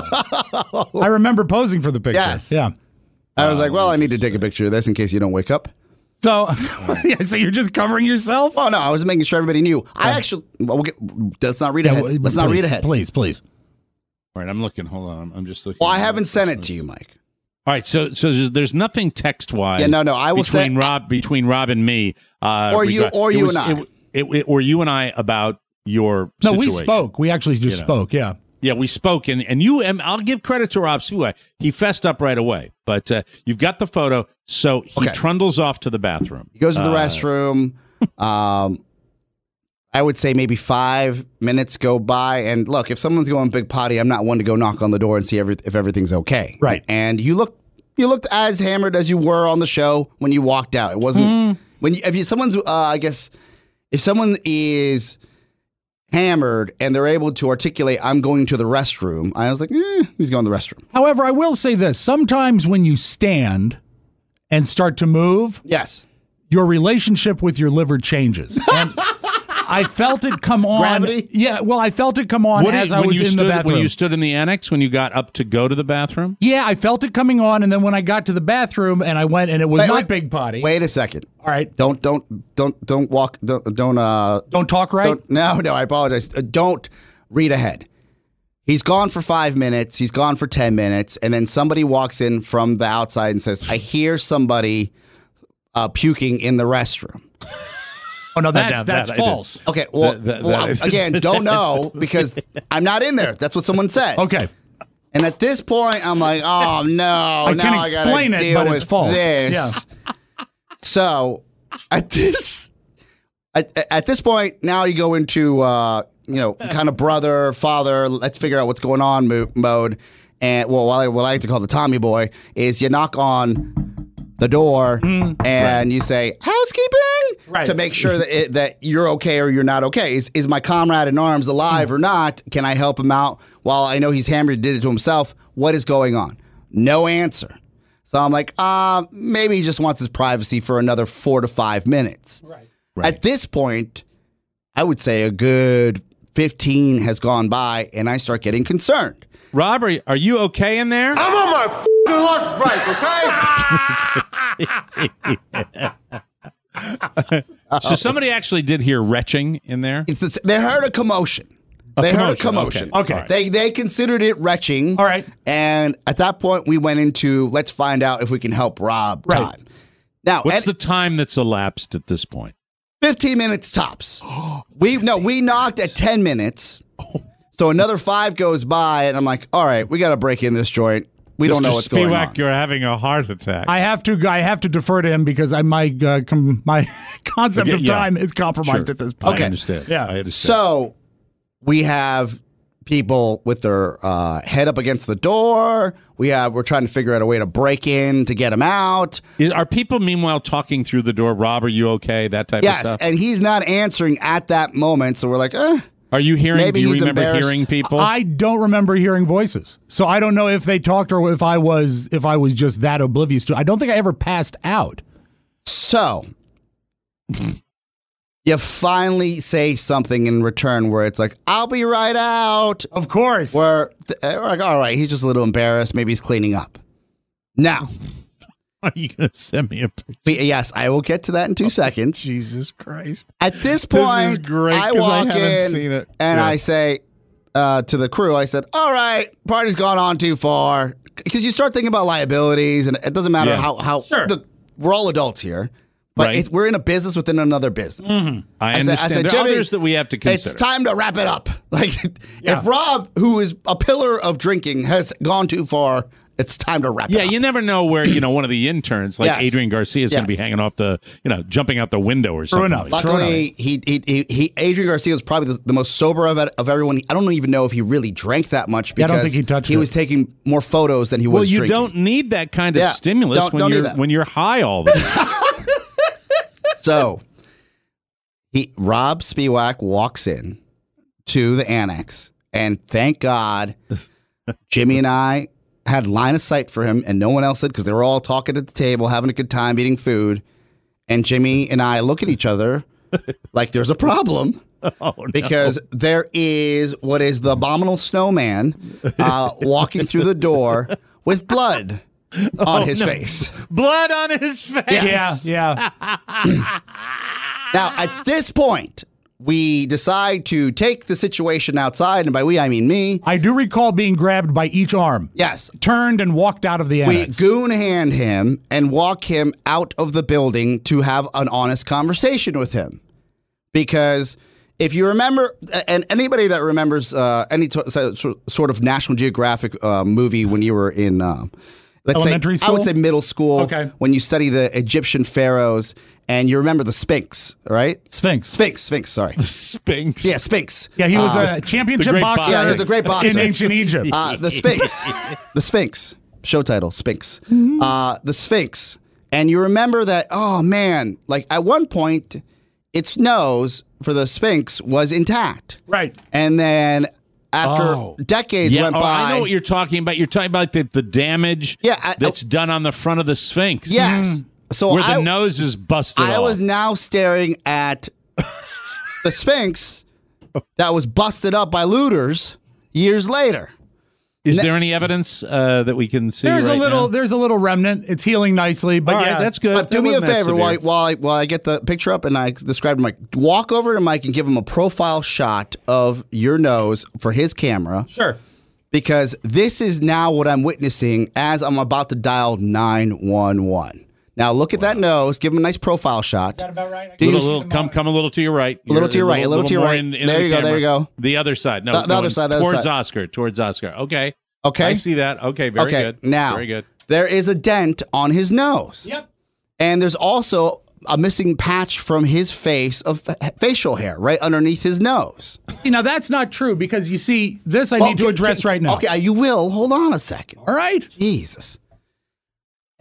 I remember posing for the picture. Yes. Yeah. I was like, well, I need to take a picture of this in case you don't wake up. So, yeah, so you're just covering yourself? Oh, no, I was making sure everybody knew. I actually, well, we'll get, let's not read ahead. Yeah, let's not please, read ahead. Please, please. All right, I'm looking. Hold on. I'm just looking. Well, I haven't sent it to you, Mike. All right, so so there's, there's nothing text wise. Yeah, no, no, I will between send- Rob between Rob and me, uh, Or you- regard- or it you was- and I. it- it- it- or you and I about your No, situation. we spoke. We actually just You know. spoke. Yeah. Yeah, we spoke, and and you and I'll give credit to Rob Suai. He fessed up right away, but uh, you've got the photo, so he Okay. trundles off to the bathroom. He goes to the Uh, restroom. Um, I would say maybe five minutes go by. And look, if someone's going big potty, I'm not one to go knock on the door and see every, if everything's okay. Right. And you look, you looked as hammered as you were on the show when you walked out. It wasn't when you, if you, someone's, uh, I guess, if someone is hammered and they're able to articulate, "I'm going to the restroom," I was like, eh, he's going to the restroom. However, I will say this. Sometimes when you stand and start to move, Yes. your relationship with your liver changes. And I felt it come on. Gravity? Yeah, well, I felt it come on What as did- I when was you in stood the bathroom. when you stood in the annex when you got up to go to the bathroom? Yeah, I felt it coming on, and then when I got to the bathroom and I went, and it was Wait, not wait. Big Potty. Wait a second. All right. Don't, don't, don't, don't walk. Don't, don't, uh, Don't talk right. Don't, no, no, I apologize. Uh, don't read ahead. He's gone for five minutes. He's gone for ten minutes. And then somebody walks in from the outside and says, "I hear somebody uh, puking in the restroom." Oh, no, that's, that- that's that I did. false. Okay, well, That- that- well, that- again, don't know because I'm not in there. That's what someone said. Okay. And at this point, I'm like, oh, no. I now can I gotta explain it, deal but with it's false. This. Yeah. So at this at, at this point, now you go into uh, you know kind of brother father. Let's figure out what's going on mo- mode. And well, what I, what I like to call the Tommy boy is you knock on the door Mm. and you say housekeeping, right. to make sure that it, that you're okay or you're not okay. Is is my comrade in arms alive mm. or not? Can I help him out? While I know he's hammered, did it to himself. What is going on? No answer. So I'm like, uh, maybe he just wants his privacy for another four to five minutes. Right. Right. At this point, I would say a good fifteen has gone by, and I start getting concerned. Rob, are, are you okay in there? I'm on my f***ing lunch break, okay? So somebody actually did hear retching in there? It's this, they heard a commotion. A they commotion, heard a commotion. Okay. okay. They they considered it retching. All right. And at that point, we went into let's find out if we can help Rob right. time. Now, what's at, the time that's elapsed at this point? fifteen minutes tops. we no, we knocked at ten minutes. So another five goes by, and I'm like, all right, we got to break in this joint. We don't Mister know what's going Spiewak, on. You're having a heart attack. I have to. I have to defer to him because I my uh, com, my concept Okay, of yeah. time is compromised Sure. at this point. Okay. I understand. Yeah. I understand. So we have people with their uh, head up against the door. We have we're trying to figure out a way to break in to get him out. Is, are people meanwhile talking through the door? Rob, are you okay? That type Yes, of stuff. and he's not answering at that moment. So we're like, eh. Are you hearing? Maybe do you he's remember embarrassed. hearing people? I don't remember hearing voices, so I don't know if they talked or if I was if I was just that oblivious to. I don't think I ever passed out. So you finally say something in return where it's like, I'll be right out. Of course. Where th- we're like, all right, he's just a little embarrassed. Maybe he's cleaning up. Now, Are you going to send me a picture? but yes, I will get to that in two seconds. Jesus Christ. At this This point, is great, I 'cause I walk haven't in seen it. and Yeah. I say uh, to the crew, I said, all right, party's gone on too far. Because you start thinking about liabilities, and it doesn't matter Yeah. how, how Sure. the, we're all adults here. But Right. it's, we're in a business within another business. I I said- understand. I said, there are Jimmy, others that we have to consider. It's time to wrap it up. Like, Yeah. if Rob, who is a pillar of drinking, has gone too far, it's time to wrap Yeah, it up. you never know where, you know, one of the interns, like Yes. Adrian Garcia, is going to be Yes. hanging off the, you know, jumping out the window or something. enough. like that. Luckily, he, he, he, he, Adrian Garcia was probably the, the most sober of, of everyone. I don't even know if he really drank that much Yeah, I because don't think he touched he it. was taking more photos than he was Well, you drinking. don't need that kind of Yeah, stimulus don't- when don't do you're that. when you're high all the time. So, he Rob Spiewak walks in to the annex, and thank God, Jimmy and I had line of sight for him, and no one else did because they were all talking at the table, having a good time, eating food. And Jimmy and I look at each other like there's a problem. Oh, no. Because there is what is the abominable snowman uh, walking through the door with blood on Oh, his no. face. Blood on his face. Yes. Yeah, yeah. Now, at this point, we decide to take the situation outside, and by we, I mean me. I do recall being grabbed by each arm, Yes. turned and walked out of the We annex. goon hand him and walk him out of the building to have an honest conversation with him. Because if you remember, and anybody that remembers uh, any t- so- sort of National Geographic uh, movie when you were in, uh, let's Elementary say, I would school? say middle school, Okay. when you study the Egyptian pharaohs and you remember the Sphinx, right? Sphinx. Sphinx, Sphinx, sorry. Sphinx. Yeah, Sphinx. Yeah, he was Uh, a championship the great boxer. boxer. Yeah, he's a great boxer. in ancient Egypt. Uh, the Sphinx. The Sphinx. Show title, Sphinx. Uh, the Sphinx. And you remember that, oh man, like at one point, its nose for the Sphinx was intact. Right. And then after Oh. decades Yeah, went oh, by. I know what you're talking about. You're talking about the, the damage Yeah, I- that's done on the front of the Sphinx. Yes. So Where the I, nose is busted I off. was now staring at the Sphinx that was busted up by looters years later. Is there any evidence uh, that we can see There's right a little. now? There's a little remnant. It's healing nicely, but All right, yeah, that's good. Uh, do That me a wasn't that favor while, severe. while, I, while I get the picture up and I describe to Mike. Walk over to Mike and give him a profile shot of your nose for his camera. Sure. Because this is now what I'm witnessing as I'm about to dial nine one one. Now look at that nose. Give him a nice profile shot. Is that about right? I Do can you Little, see little, the come, moment. come a little to your right. A little to your right, a little to your more right. in- into There the you go, there camera. you go. The other side. No, The- the going other side, the other towards side. Oscar. Towards Oscar. Okay. Okay. I see that. Okay. Very okay. good. Now Very good. there is a dent on his nose. Yep. And there's also a missing patch from his face of fa- facial hair right underneath his nose. See, now that's not true because you see, this I Well, need to can- address can- right now. Okay, you will. Hold on a second. All right. Jesus.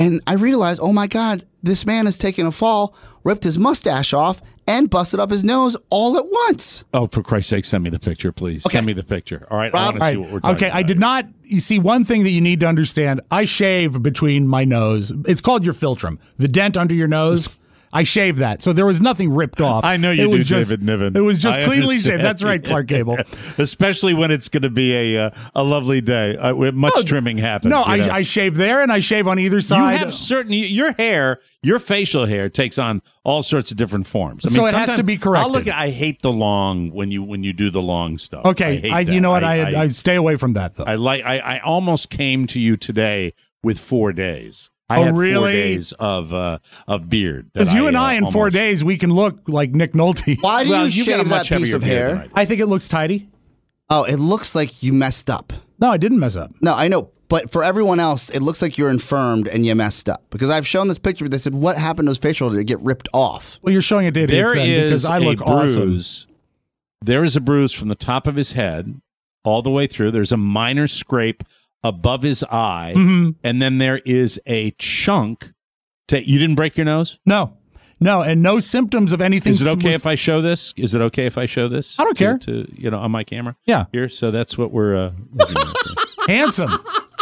And I realized, oh my God, this man has taken a fall, ripped his mustache off, and busted up his nose all at once. Oh, for Christ's sake, send me the picture, please. Okay. Send me the picture. All right, I Rob, want to see Right. what we're talking Okay, about. I did not. You see, one thing that you need to understand: I shave between my nose. It's called your philtrum, the dent under your nose. I shave that, so there was nothing ripped off. I know you it was do, just, David Niven. It was just I cleanly understand. shaved. That's right, Clark Gable. Especially when it's going to be a uh, a lovely day. Uh, with much No, trimming happens. No, you know? I, I shave there and I shave on either You side. have certain your hair, your facial hair takes on all sorts of different forms. I So mean, it has to sometimes- be corrected. I'll look. At, I hate the long when you when you do the long stuff. okay, I, hate I, that. you know what? I, I, I stay away from that though. I like. I, I almost came to you today with four days. I Oh, had four really? days of uh, of beard. that Because you and uh, I, in four almost- days, we can look like Nick Nolte. Why do Well, you you got a shave much that piece heavier of beard than hair? I do. I think it looks tidy. Oh, it looks like you messed up. No, I didn't mess up. No, I know. But for everyone else, it looks like you're infirmed and you messed up. Because I've shown this picture, they said, what happened to his facial hair? Did it get ripped off? Well, you're showing it to idiots There then, is because I look a awesome. bruise. There is a bruise from the top of his head all the way through. There's a minor scrape above his eye, Mm-hmm. and then there is a chunk. To, you didn't break your nose? No, no, and no symptoms of anything. Is it okay sm- if I show this? Is it okay if I show this? I don't to- care. To, you know, on my camera. Yeah. Here. So that's what we're. Uh, looking at. handsome?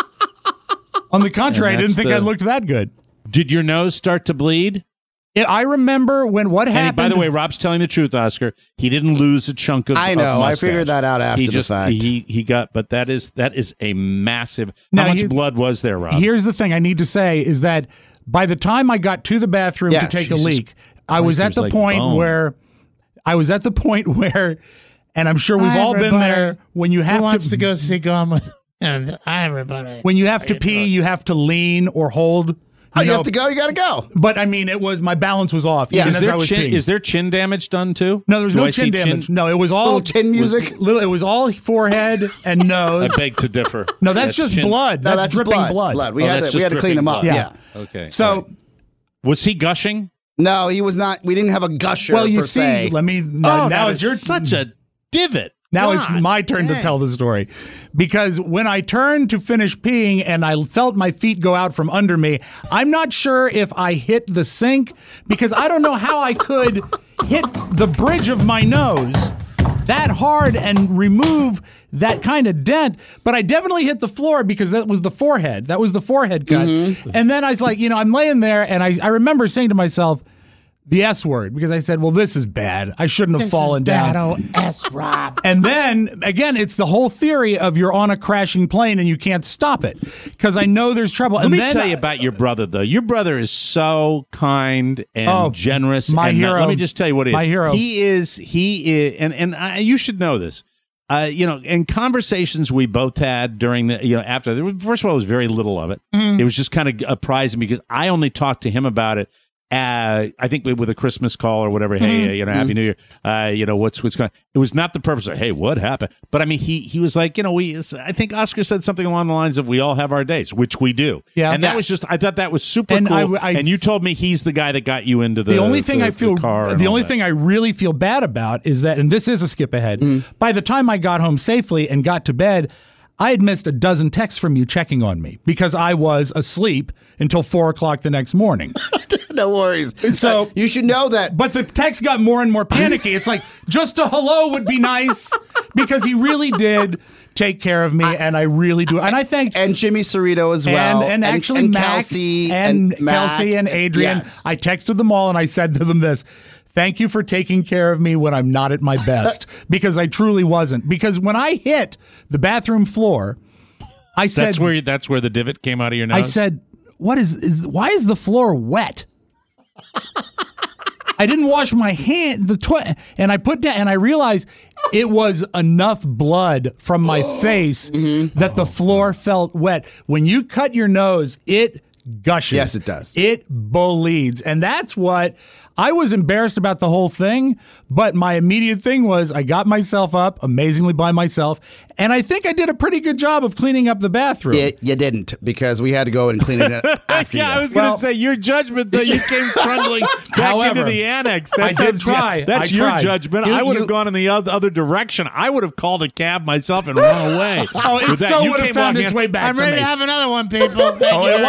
On the contrary, I And didn't that's think the- I looked that good. Did your nose start to bleed? It, I remember when what And he- happened. by the way, Rob's telling the truth, Oscar. He didn't lose a chunk of. I of know. I mustache. figured that out after he the just, fact. He he got, but that is that is a massive. Now, how much you- blood was there, Rob? Here's the thing I need to say is that by the time I got to the bathroom Yes, to take Jesus a leak, I was Christ, at it the was like point bone. where I was at the point where, and I'm sure we've Hi, all been everybody. there when you Who have wants to, to go see Gone? And hi, everybody. when you have How to you pee, doing? you have to lean or hold. Oh, you know, have to go? You got to go. But I mean, it was my balance was off. Yeah. even is as I there was chin? peeing. Is there chin damage done too? No, there's Do no I see chin damage. No, it was all Little chin music. was- little, it was all forehead and I nose. beg to differ. No, that's, just chin- blood. No, That's, that's dripping blood. blood. blood. We Oh, had that's to, we just had to clean dripping him up. blood. Yeah. Yeah. Okay. So, was he gushing? No, he was not. We didn't have a gusher well, you per see, se. let me now, oh, now that it's is your such a divot. Now it's God my turn to dang. tell the story. Because when I turned to finish peeing and I felt my feet go out from under me, I'm not sure if I hit the sink because I don't know how I could hit the bridge of my nose that hard and remove that kind of dent. But I definitely hit the floor because that was the forehead. That was the forehead cut. Mm-hmm. And then I was like, you know, I'm laying there and I, I remember saying to myself, the S word, because I said, well, this is bad. I shouldn't have This fallen is down. bad, oh, S, Rob. And then again, it's the whole theory of you're on a crashing plane and you can't stop it because I know there's trouble. Let and me then tell you about your brother, though. Your brother is so kind and Oh, generous. my and hero. Let me just tell you what he My is. hero. He is. He is, and and I, you should know this. Uh, you know, in conversations we both had during the, you know, after. There was, first of all, there was very little of it. Mm-hmm. It was just kind of surprising because I only talked to him about it. Uh, I think with a Christmas call or whatever. Hey, Mm-hmm. uh, you know, Happy New Year. Uh, you know, what's what's going? It was not the purpose of, hey, what happened? But I mean, he he was like, you know, we. I think Oscar said something along the lines of, "We all have our days," which we do. Yeah. and that Yes. was just. I thought that was super And cool. I- I- and you told me he's the guy that got you into the. The only thing the- I feel, the car. and the all only that. thing I really feel bad about is that, and this is a skip ahead. By the time I got home safely and got to bed, I had missed a dozen texts from you checking on me because I was asleep until four o'clock the next morning. No worries. So- Uh, you should know that. But the text got more and more panicky. It's like, just a hello would be nice because he really did take care of me, and I really do. And I thanked And Jimmy Cerrito as well. and, and actually and Mac Kelsey and, Mac. Kelsey and Adrian. Yes. I texted them all and I said to them this. Thank you for taking care of me when I'm not at my best because I truly wasn't. Because when I hit the bathroom floor, I said That's where that's where the divot came out of your nose. I said, "What is is why is the floor wet?" I didn't wash my hand, the twi- and I put down, and I realized it was enough blood from my face that the floor felt wet. When you cut your nose, it gushes. Yes, it does. It bleeds, and that's what I was embarrassed about the whole thing. But my immediate thing was I got myself up amazingly by myself, and I think I did a pretty good job of cleaning up the bathroom. You, you didn't because we had to go and clean it after yeah, you. I was going to Well- say your judgment though. You came trundling back However, into the annex. I That's did try. That's I your tried. judgment. You- I would you- have gone in the other, other direction. I would have called a cab myself and run away. Oh, it With that, so you would have came found walking its in- way back I'm to ready me. to have another one, people. Thank Oh, you it very wasn't much. that.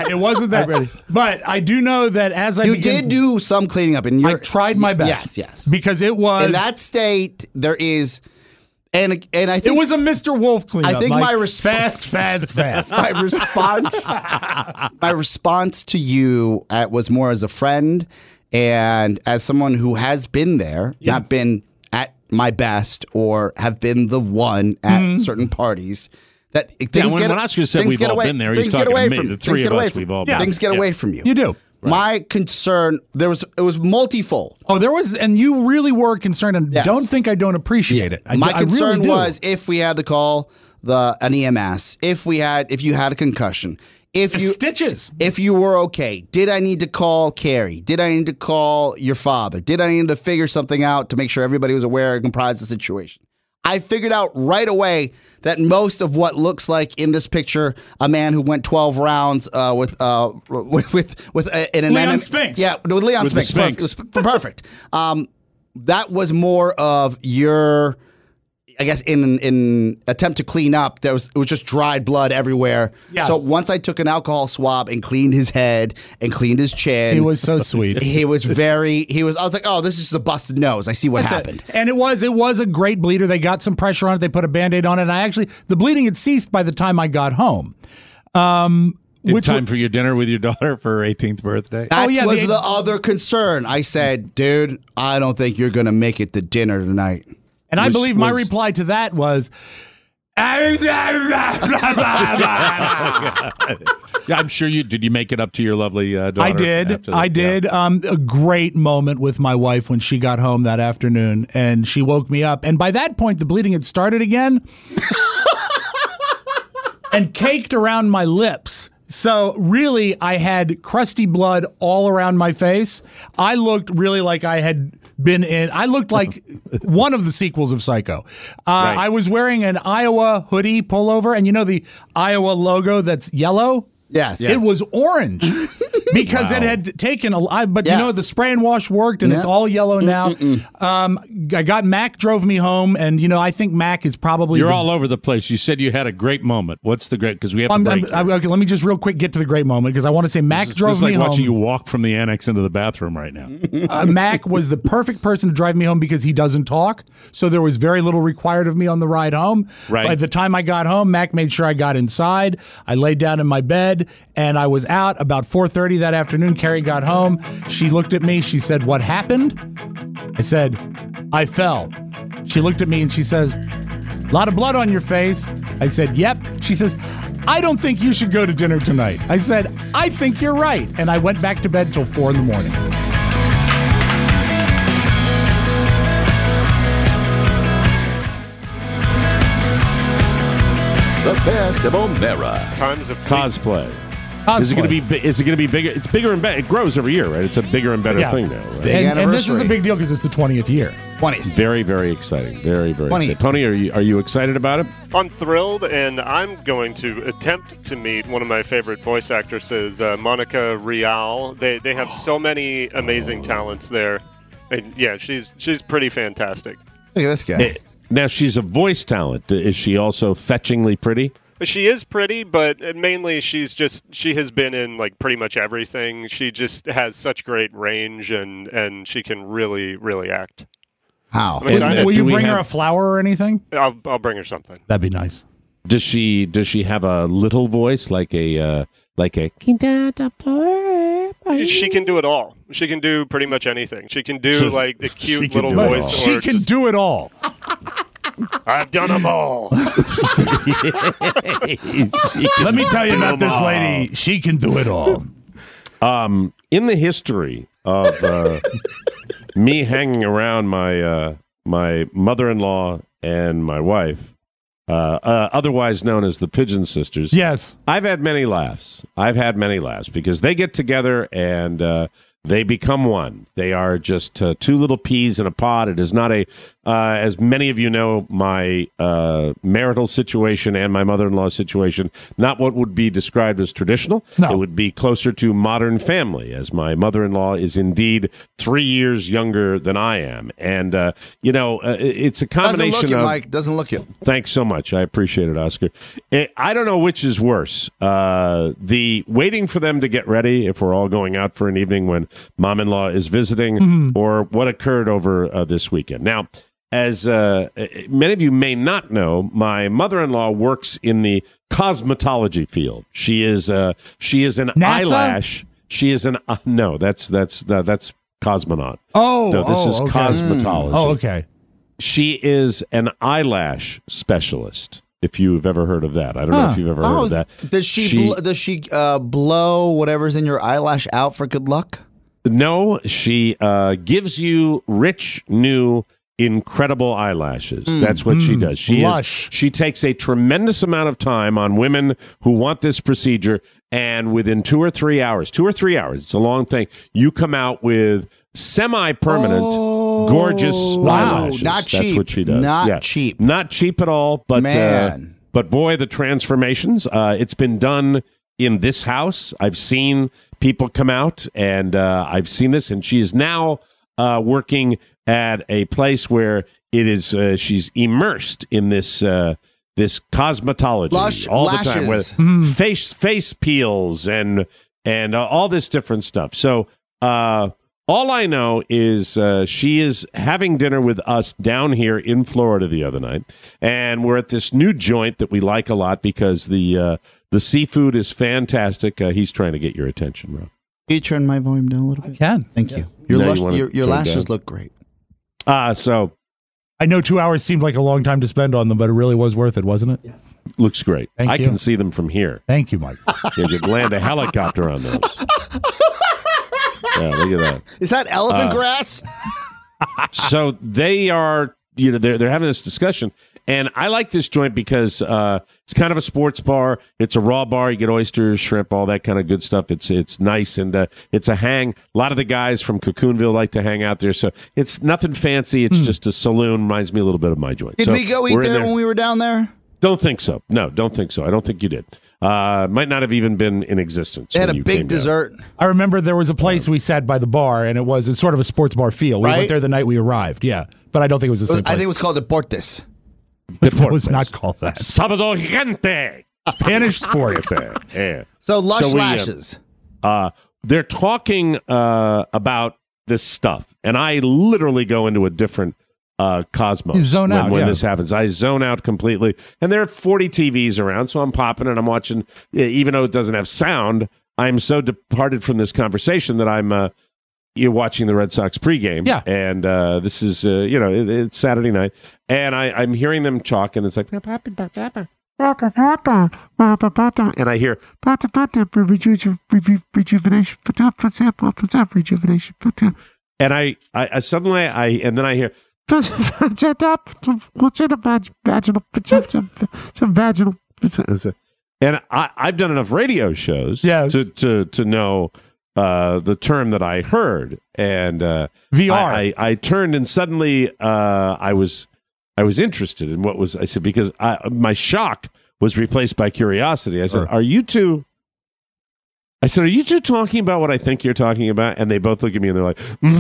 that. It wasn't that. But I do know that as I You begin, did do some cleaning up. And I tried my best. Yes, yes. Because it was in that state, there is, and and I think it was a Mister Wolf cleanup. I think Mike. my response, fast, fast, fast. my response, my response to you uh, was more as a friend and as someone who has been there, Yeah. not been at my best or have been the one at Mm-hmm. certain parties. That things Yeah, when- get, when Oscar said things we've get all away, been there, he's things get talking to away me. from The things three get of away us, from we've all been things there. get Yeah. away from you. You do. My concern there was it was multifold. Oh, there was, and you really were concerned, and Yes. don't think I don't appreciate it. I, My I really concern do. was if we had to call the an E M S, if we had if you had a concussion, if The you stitches. if you were okay, did I need to call Carrie? Did I need to call your father? Did I need to figure something out to make sure everybody was aware and comprised of the situation? I figured out right away that most of what looks like in this picture, a man who went twelve rounds uh, with uh, with with, with a, in an Leon M M A Spinks. yeah, with Leon With the Spinks, Spinks. Perfect. It was perfect. Um, that was more of your. I guess in in attempt to clean up, there was it was just dried blood everywhere. Yeah. So once I took an alcohol swab and cleaned his head and cleaned his chin, He was so sweet. He was very. He was. I was like, oh, this is just a busted nose. I see what That's it. happened. And it was it was a great bleeder. They got some pressure on it. They put a Band-Aid on it. And I actually the bleeding had ceased by the time I got home. Um, In which time wa- for your dinner with your daughter for her eighteenth birthday. That Oh, yeah, was the- the, other concern. I said, dude, I don't think you're gonna make it to dinner tonight. and I was- believe my was- reply to that was Yeah, I'm sure you did. You make it up to your lovely uh, daughter? I did. after that? I Yeah. did. Um, a great moment with my wife when she got home that afternoon, and she woke me up. And by that point, the bleeding had started again, and caked around my lips. So really, I had crusty blood all around my face. I looked really like I had been in. I looked like one of the sequels of Psycho. Uh, Right. I was wearing an Iowa hoodie pullover, and you know the Iowa logo that's yellow. Yes. It was orange because it Wow. had taken a. I, but Yeah. you know the spray and wash worked, and it's Yeah. all yellow now. Um, I got Mac drove me home, and you know I think Mac is probably You're the- all over the place. You said you had a great moment. What's the great? Because we have to I'm, break. I'm- okay, let me just real quick get to the great moment because I want to say Mac this, drove this is like me watching home. you walk from the annex into the bathroom right now. uh, Mac was the perfect person to drive me home because he doesn't talk, so there was very little required of me on the ride home. Right. By the time I got home, Mac made sure I got inside. I laid down in my bed and I was out about four thirty that afternoon. Carrie got home. She looked at me. She said, "What happened?" I said, "I fell." She looked at me and she says, "A lot of blood on your face." I said, "Yep." She says, "I don't think you should go to dinner tonight." I said, "I think you're right." And I went back to bed till four in the morning. The best of O'Mara. Times of Cosplay. Is it going to be? bi- Is it going to be bigger? It's bigger and better. It grows every year, right? It's a bigger and better Yeah. thing now. Right? Big And, and this is a anniversary. big deal because it's the twentieth year. twentieth. Very, very exciting. Very, very Twenty. exciting. Tony, are you are you excited about it? I'm thrilled, and I'm going to attempt to meet one of my favorite voice actresses, uh, Monica Rial. They they have so many amazing talents there, and yeah, she's she's pretty fantastic. Look at this guy. Eh, Now she's a voice talent. Is she also fetchingly pretty? She is pretty, but mainly she's just she has been in like pretty much everything. She just has such great range, and and she can really really act. How? I'm excited. Will do you we bring her have- a flower or anything? I'll I'll bring her something. That'd be nice. Does she does she have a little voice like a uh, like a? She can do it all. She can do pretty much anything. She can do So- like the she cute can little do it voice. all. She or can just, do it all. I've done them all. Let me tell you about this lady. She can do it all. Um, in the history of uh, me hanging around my uh, my mother-in-law and my wife, uh, uh, otherwise known as the Pigeon Sisters, Yes. I've had many laughs. I've had many laughs because they get together and uh, They become one. They are just uh, two little peas in a pod. It is not a, uh, as many of you know, my uh, marital situation and my mother-in-law's situation, not what would be described as traditional. No. It would be closer to modern family, as my mother-in-law is indeed three years younger than I am. And, uh, you know, uh, it's a combination Doesn't look it, of... Mike. Doesn't look it. Thanks so much. I appreciate it, Oscar. It, I don't know which is worse. Uh, the waiting for them to get ready if we're all going out for an evening when mom-in-law is visiting, mm-hmm. or what occurred over uh, this weekend. Now, as uh, many of you may not know, my mother-in-law works in the cosmetology field. She is uh, she is an NASA? eyelash. She is an uh, no. That's that's uh, that's cosmonaut. Oh, no, this oh, is okay. cosmetology. Mm. Oh, okay. She is an eyelash specialist. If you've ever heard of that, I don't huh. know if you've ever oh, heard of that. Does she, she bl- does she uh, blow whatever's in your eyelash out for good luck? No, she uh, gives you rich, new, incredible eyelashes. Mm, That's what mm, she does. She lush. is. She takes a tremendous amount of time on women who want this procedure, and within two or three hours, two or three hours, it's a long thing, you come out with semi-permanent, oh, gorgeous wow. eyelashes. Not cheap. That's what she does. Not yeah. cheap. Not cheap at all, but Man. Uh, but boy, the transformations. Uh, it's been done in this house. I've seen people come out, and uh, I've seen this, and she is now uh, working at a place where it is. Uh, she's immersed in this uh, this cosmetology Lush all lashes. the time, with Mm. face face peels and and uh, all this different stuff. So uh, all I know is uh, she is having dinner with us down here in Florida the other night, and we're at this new joint that we like a lot because the uh, the seafood is fantastic. Uh, he's trying to get your attention, Rob. Can you turn my volume down a little bit? I can. Thank you. Your, Now lush, you wanna your, your turn lashes down? look great. Uh, so I know two hours seemed like a long time to spend on them, but it really was worth it, wasn't it? Yes. looks great. Thank I you. can see them from here. Thank you, Mike. You could land a helicopter on those. Yeah, look at that. Is that elephant Uh, grass? So they are, you know, they're they're having this discussion, and I like this joint because uh, it's kind of a sports bar. It's a raw bar. You get oysters, shrimp, all that kind of good stuff. It's it's nice, and uh, it's a hang. A lot of the guys from Cocoonville like to hang out there, so it's nothing fancy. It's just a saloon. Reminds me a little bit of my joint. Did So we go eat we're in there, when we were down there? Don't think so. No, don't think so. I don't think you did. Uh, might not have even been in existence. They had when a you big came down. dessert. I remember there was a place we sat by the bar, and it was it's sort of a sports bar feel. We Right? went there the night we arrived, yeah. But I don't think it was the It was- same place. I think it was called Deportes. It was not called that. Sábado Gente. Spanish sports. Yeah. So lush So we, uh, lashes. Uh, they're talking uh, about this stuff, and I literally go into a different uh, cosmos You zone when, out, when yeah. this happens. I zone out completely, and there are forty T Vs around, so I'm popping and I'm watching. Even though it doesn't have sound, I'm so departed from this conversation that I'm uh, you're watching the Red Sox pregame. Yeah, and uh, this is uh, you know it, it's Saturday night, and I, I'm hearing them talk, and it's like. And I hear rejuvenation, rejuvenation, and I, I, I suddenly I and then I hear and I, I've done enough radio shows yes. to, to to know uh, the term that I heard, and uh, V R. I, I, I turned and suddenly uh, I was I was interested in what was I said because I, my shock was replaced by curiosity. I said, Sure. "Are you two?" I said, "Are you two talking about what I think you're talking about?" And they both look at me and they're like,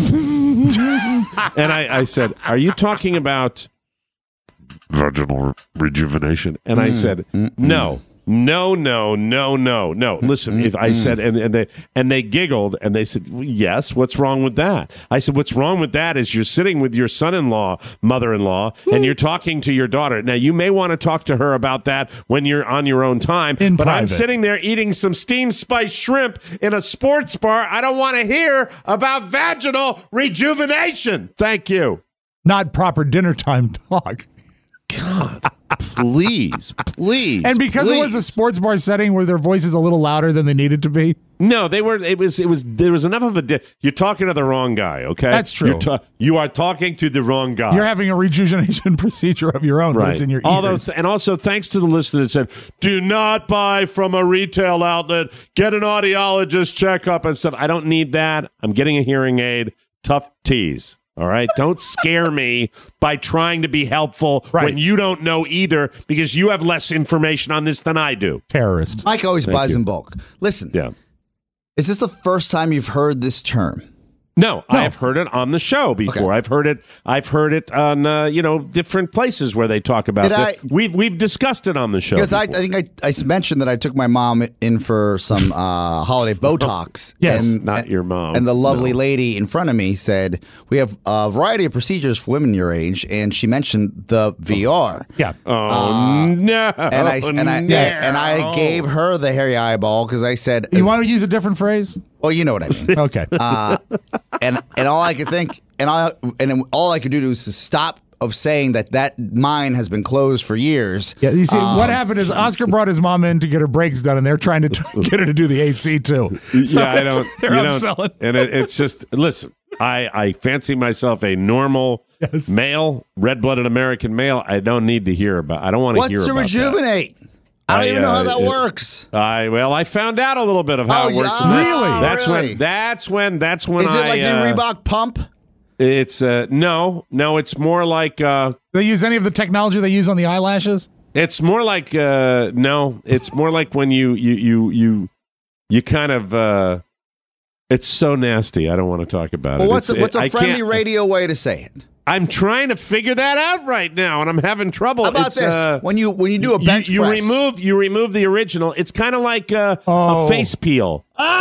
and I, I said, "Are you talking about vaginal rejuvenation?" And I said, "No." No, no, no, no, no. Listen, if I said, and, and they and they giggled, and they said, well, "Yes, what's wrong with that?" I said, "What's wrong with that is you're sitting with your son-in-law, mother-in-law, and you're talking to your daughter. Now, you may want to talk to her about that when you're on your own time, In but I'm private. sitting there eating some steamed spiced shrimp in a sports bar. I don't want to hear about vaginal rejuvenation. Thank you." Not proper dinner time talk. God, please, please. And because please. it was a sports bar setting where their voice is a little louder than they needed to be. No, they were. It was. It was. There was enough of a. Di- You're talking to the wrong guy. Okay, That's true. You're ta- you are talking to the wrong guy. You're having a rejuvenation procedure of your own, right. but it's in your All ears. those, and also thanks to the listener that said, "Do not buy from a retail outlet. Get an audiologist checkup and stuff." I don't need that. I'm getting a hearing aid. Tough tease. All right. Don't scare me by trying to be helpful Right. when you don't know either, because you have less information on this than I do. Terrorist. Mike always Thank buys you. in bulk. Listen, Yeah. is this the first time you've heard this term? No, I have heard it on the show before. Okay. I've heard it. I've heard it on uh, you know different places where they talk about Did it. I- We've we've discussed it on the show Because I, I before. think I, I mentioned that I took my mom in for some uh, holiday Botox. Yes, and, not your mom. And the lovely No. lady in front of me said, we have a variety of procedures for women your age. And she mentioned the V R. Yeah. Oh no! And I, and, I, no. and I gave her the hairy eyeball because I said, You want to use a different phrase? well, you know what I mean. Okay. Uh, and and all I could think, and I and all I could do was to stop of saying that that mine has been closed for years. Yeah, you see, Um, what happened is Oscar brought his mom in to get her brakes done, and they're trying to get her to do the A C too. So yeah, I don't. They're you upselling. don't and it, it's just listen. I I fancy myself a normal Yes. male, red-blooded American male. I don't need to hear about. I don't want to What's hear to about rejuvenate? I don't I, even know uh, how that it- works. that. I well, I found out a little bit of how Oh, it works. yeah? and that- Really? That's Really? when. That's when. That's when. Is it I, like uh, the Reebok pump? It's uh no, no. It's more like uh, They use any of the technology they use on the eyelashes? it's more like uh, no. It's more like when you you you you you kind of. Uh, it's so nasty. I don't want to talk about Well, it. what's It's- a, what's it- a I friendly can't- radio way to say it? I'm trying to figure that out right now, and I'm having trouble. How about It's, this? uh, when you when you do a you- bench you, press, remove you remove the original. It's kind of like uh, Oh. a face peel.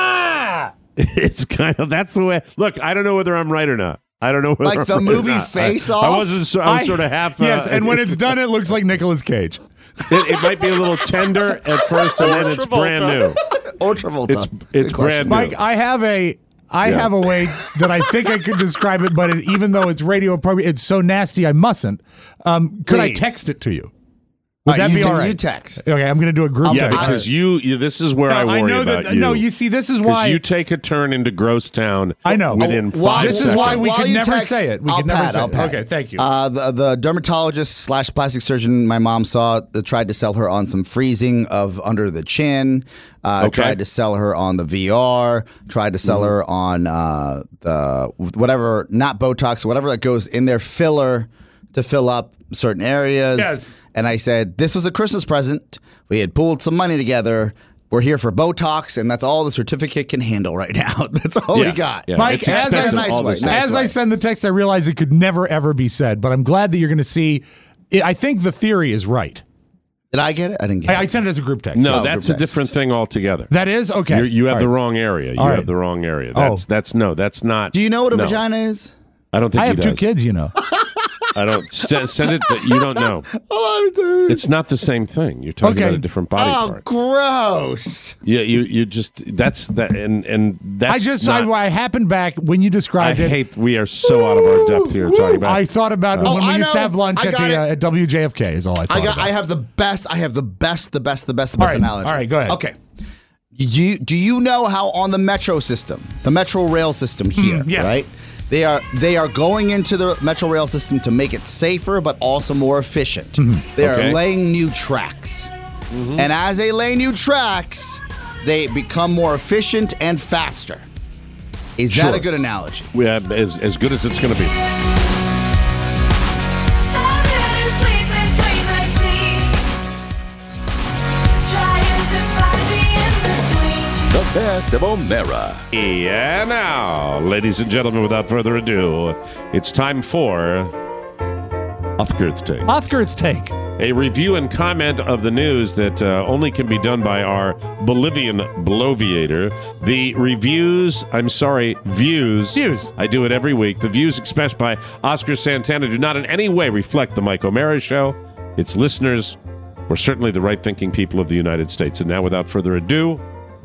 Ah, it's kind of that's the way. Look, I don't know whether I'm right or not. I don't know whether Like I'm the right or movie not. Face I, Off? I wasn't. So, I was sort of half. Uh, yes, and when it's done, it looks like Nicolas Cage. it, it might be a little tender at first, and then it's Travolta. brand new. or Travolta. It's it's Good question. brand new. Mike, I have a I Yeah. have a way that I think I could describe it, but it, even though it's radio appropriate, it's so nasty I mustn't. Um, could I Please. text it to you? Would All right, that you be te- all right? you text. Okay, I'm going to do a group Yeah, text. because you, you. This is where No, I worry know about that. you. No, you see, this is 'Cause why you take a turn into Gross Town. I know. Within Oh, while- five This is seconds. why we While could you never text, say it. We I'll could never pad, say I'll it. pad. Okay, thank you. Uh, the, the dermatologist slash plastic surgeon my mom saw uh, tried to sell her on some freezing of under the chin. Uh, Okay. Tried to sell her on the V R. Tried to sell Mm-hmm. her on uh, the whatever, not Botox, whatever that goes in their filler to fill up certain areas. Yes. And I said, this was a Christmas present. We had pooled some money together. We're here for Botox, and that's all the certificate can handle right now. That's all Yeah, we got. yeah. Mike, It's as, I, expensive, nice all way, this nice as way. I send the text, I realize it could never, ever be said, but I'm glad that you're going to see. I think the theory is right. Did I get it? I didn't get I, I it. sent it as a group text. No, Oh, that's group a different thing altogether. That is? Okay. You're, you have All the right. wrong area. You All have right. the wrong area. Oh. That's that's no. That's not. Do you know what a no. vagina is? I don't think I he have two does. kids, you know. I don't st- send it. That you don't know. Oh, dude. It's not the same thing. You're talking Okay. about a different body Oh, part. gross. Yeah, you you just that's that and and that's. I just, not, I, I happened back when you I described it. hate. We are so out of our depth here talking about. I thought about it Oh, when we I used to know. have lunch I at got the it. uh, at W J F K. Is all I thought. I got. about. I have the best. I have the best. The best. The best. The All best right, analogy. all right, go ahead. Okay. You do you know how on the metro system, the metro rail system here, yeah. right? They are they are going into the metro rail system to make it safer, but also more efficient. They Okay. are laying new tracks, and as they lay new tracks, they become more efficient and faster. Is that Sure. a good analogy? we have as as good as it's going to be. The best of O'Mara. Yeah, now, ladies and gentlemen, without further ado, it's time for Oscar's Take. Oscar's take. A review and comment of the news that uh, only can be done by our Bolivian bloviator. The reviews, I'm sorry, views. Views. I do it every week. The views expressed by Oscar Santana do not in any way reflect the Mike O'Mara Show, its listeners, or certainly the right-thinking people of the United States. And now, without further ado,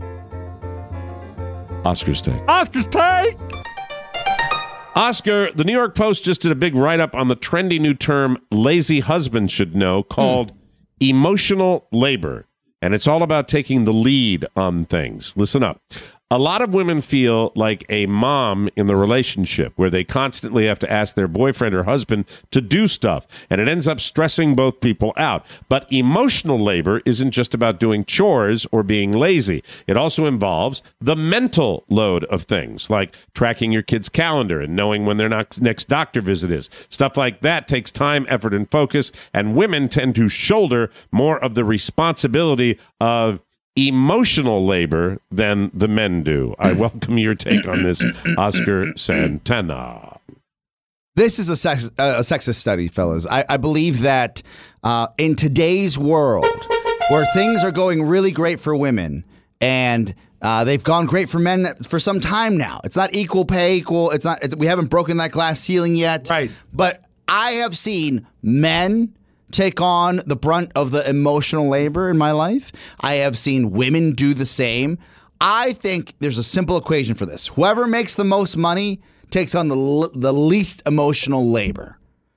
Oscar's Take. Oscar's take. Oscar, the New York Post just did a big write-up on the trendy new term lazy husband should know called emotional labor. And it's all about taking the lead on things. Listen up. A lot of women feel like a mom in the relationship where they constantly have to ask their boyfriend or husband to do stuff, and it ends up stressing both people out. But emotional labor isn't just about doing chores or being lazy. It also involves the mental load of things, like tracking your kid's calendar and knowing when their next doctor visit is. Stuff like that takes time, effort, and focus, and women tend to shoulder more of the responsibility of emotional labor than the men do. I welcome your take on this, Oscar Santana. This is a, sex, a sexist study, fellas. I, I believe that uh, in today's world, where things are going really great for women, and uh, they've gone great for men for some time now. It's not equal pay, equal. It's not. It's, we haven't broken that glass ceiling yet. Right. But I have seen men take on the brunt of the emotional labor in my life. I have seen women do the same. I think there's a simple equation for this. Whoever makes the most money takes on the l- the least emotional labor.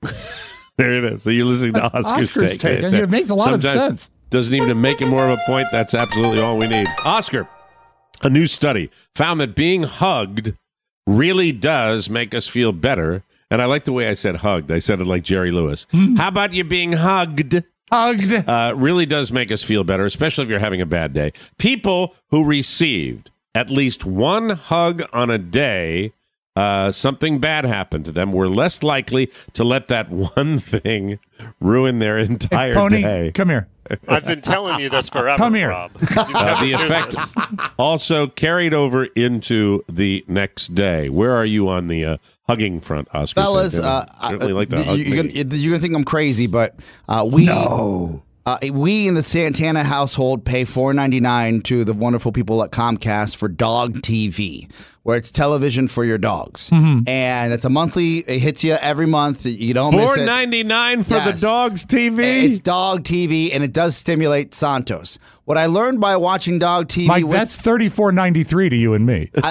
There it is. So you're listening to That's Oscar's, Oscar's take. take, and it makes a lot Sometimes of sense. Doesn't even make it more of a point. That's absolutely all we need. Oscar, a new study found that being hugged really does make us feel better. And I like the way I said hugged. I said it like Jerry Lewis. How about you being hugged? Hugged. Uh, really does make us feel better, especially if you're having a bad day. People who received at least one hug on a day, uh, something bad happened to them, were less likely to let that one thing ruin their entire Hey, Pony, day. come here. I've been telling you this forever, Come here. Rob. Uh, the effect also carried over into the next day. Where are you on the uh, hugging front, Oscar? Fellas, Santana? uh, Certainly uh, like to th- hug you're, me. gonna, you're gonna think I'm crazy, but uh, we No. uh, we in the Santana household pay four ninety-nine to the wonderful people at Comcast for Dog T V, where it's television for your dogs, Mm-hmm. and it's a monthly. It hits you every month. You don't miss Four it. ninety nine for Yes. the dog's T V. It's Dog T V, and it does stimulate Santos. What I learned by watching Dog T V, Mike, with- that's thirty-four ninety-three to you and me. when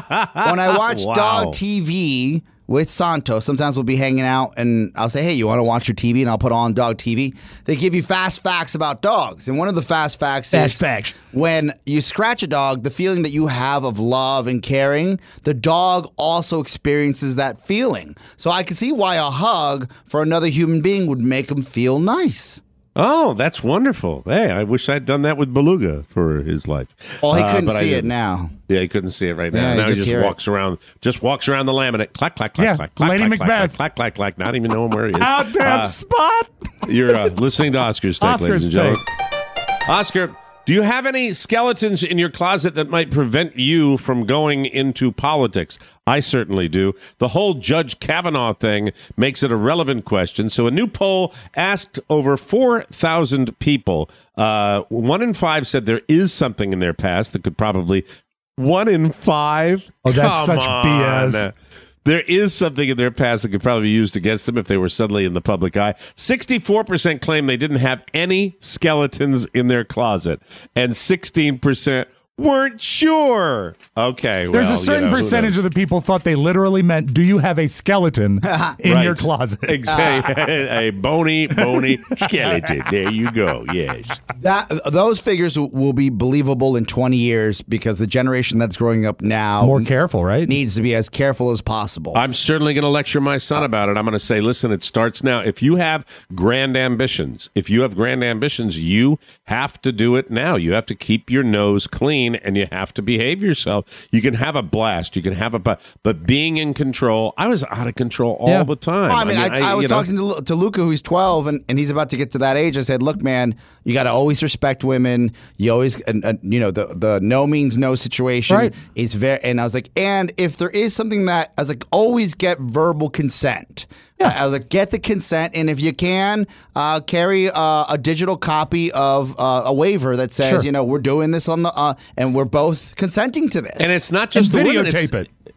I watch Wow. Dog T V with Santos, sometimes we'll be hanging out and I'll say, hey, you want to watch your T V? And I'll put on Dog T V. They give you fast facts about dogs. And one of the fast facts Fast is facts. when you scratch a dog, the feeling that you have of love and caring, the dog also experiences that feeling. So I can see why a hug for another human being would make them feel nice. Oh, that's wonderful. Hey, I wish I'd done that with Beluga for his life. Well, he Uh, couldn't but I see it didn't. now. Yeah, he couldn't see it right now. Yeah, you now he just just hear it. walks around, just walks around the laminate. Clack, clack, clack, Yeah, clack, clack, Lady clack, clack, Macbeth. clack, clack, clack, not even knowing where he is. Out damn Uh, spot. You're uh, listening to Oscar's Take, Oscar's ladies and gentlemen. Oscar, do you have any skeletons in your closet that might prevent you from going into politics? I certainly do. The whole Judge Kavanaugh thing makes it a relevant question. So a new poll asked over four thousand people. Uh, one in five said there is something in their past that could probably... One in five? Oh, that's Come such on. B S. There is something in their past that could probably be used against them if they were suddenly in the public eye. sixty-four percent claim they didn't have any skeletons in their closet, and sixteen percent weren't sure. Okay, There's well, a certain you know, who percentage knows? of the people thought they literally meant, do you have a skeleton in Right. your closet? Exactly. A bony, bony skeleton. There you go. Yes. That those figures will be believable in twenty years because the generation that's growing up now More careful, right? needs to be as careful as possible. I'm certainly going to lecture my son about it. I'm going to say, listen, it starts now. If you have grand ambitions, if you have grand ambitions, you have to do it now. You have to keep your nose clean and you have to behave yourself. You can have a blast. You can have a, but, but being in control, I was out of control all Yeah. the time. Well, I mean, I, I, was you know, talking to, Lu- to Luca, who's twelve, and, and he's about to get to that age. I said, look, man, you got to always respect women. You always, and, and, you know, the, the no means no situation Right. is very, and I was like, and if there is something that, I was like, always get verbal consent. Yeah. I was like, get the consent, and if you can, uh, carry uh, a digital copy of uh, a waiver that says, Sure. you know, we're doing this on the, uh, and we're both consenting to this. And it's not And just the women. videotape it's- it.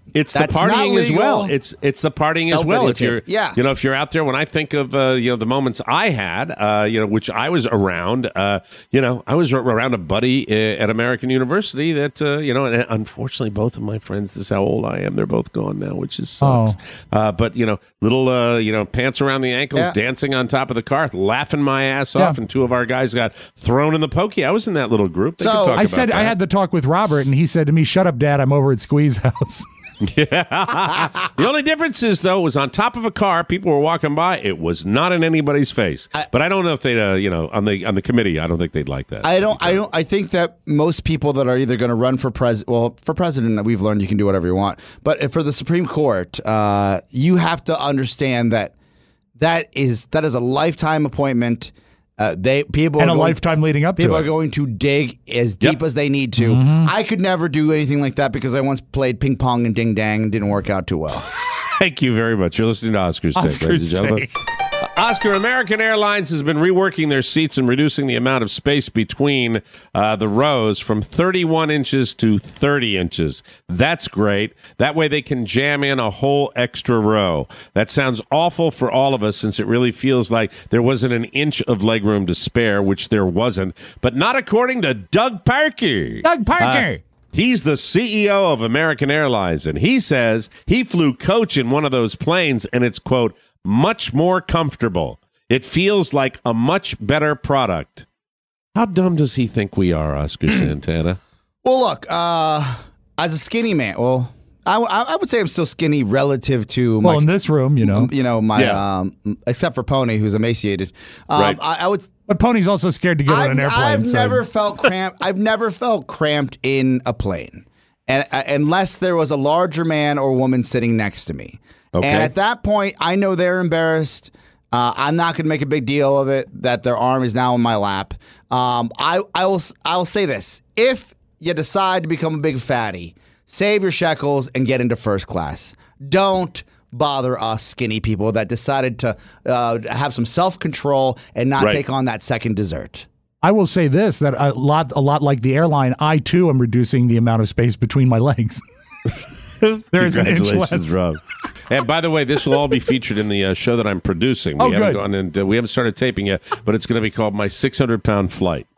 It's That's the not partying as legal. well. It's it's the partying as Don't well. If videotape. you're, Yeah. you know, if you're out there. When I think of uh, you know the moments I had, uh, you know, which I was around, uh, you know, I was around a buddy uh, at American University that uh, you know, and unfortunately, both of my friends. This is how old I am. They're both gone now, which is sucks. Oh. Uh, but you know, little uh, you know, pants around the ankles, Yeah. dancing on top of the car, laughing my ass Yeah. off, and two of our guys got thrown in the pokey. I was in that little group. They So, could talk I about said I that. had the talk with Robert, and he said to me, "Shut up, Dad. I'm over at Squee's house." Yeah. The only difference is, though, was on top of a car. People were walking by. It was not in anybody's face. I- but I don't know if they'd, uh, you know, on the on the committee, I don't think they'd like that. I don't. I don't. I think that most people that are either going to run for pres, well, for president, we've learned you can do whatever you want. But for the Supreme Court, uh, you have to understand that that is that is a lifetime appointment. Uh, they people And are a going- lifetime leading up to People it. are going to dig as deep Yep. as they need to. I could never do anything like that because I once played ping pong and ding dang and didn't work out too well. Thank you very much. You're listening to Oscar's Take, Oscar's ladies and gentlemen. Take. Uh, Oscar, American Airlines has been reworking their seats and reducing the amount of space between uh, the rows from thirty-one inches to thirty inches. That's great. That way they can jam in a whole extra row. That sounds awful for all of us since it really feels like there wasn't an inch of legroom to spare, which there wasn't. But not according to Doug Parker. Doug Parker. Uh, He's the C E O of American Airlines, and he says he flew coach in one of those planes, and it's, quote, much more comfortable. It feels like a much better product. How dumb does he think we are, Oscar Santana? Well, look, uh, as a skinny man, well, I, w- I would say I'm still skinny relative to my, Well, in this room, you know. you know, my, Yeah. um, except for Pony, who's emaciated. Um, Right. I, I would. But Pony's also scared to get on I've, an airplane. I've so- never felt cramped. I've never felt cramped in a plane, and uh, unless there was a larger man or woman sitting next to me. Okay. And at that point, I know they're embarrassed. Uh, I'm not going to make a big deal of it that their arm is now in my lap. Um, I I will s- I'll say this: if you decide to become a big fatty, save your shekels and get into first class. Don't bother us skinny people that decided to uh, have some self-control and not Right. take on that second dessert. I will say this: that a lot, a lot like the airline, I too am reducing the amount of space between my legs. There is an inch Congratulations, less. Rob. And by the way, this will all be featured in the uh, show that I'm producing. We Oh, haven't good. gone and uh, we haven't started taping yet, but it's going to be called My six hundred pound Flight.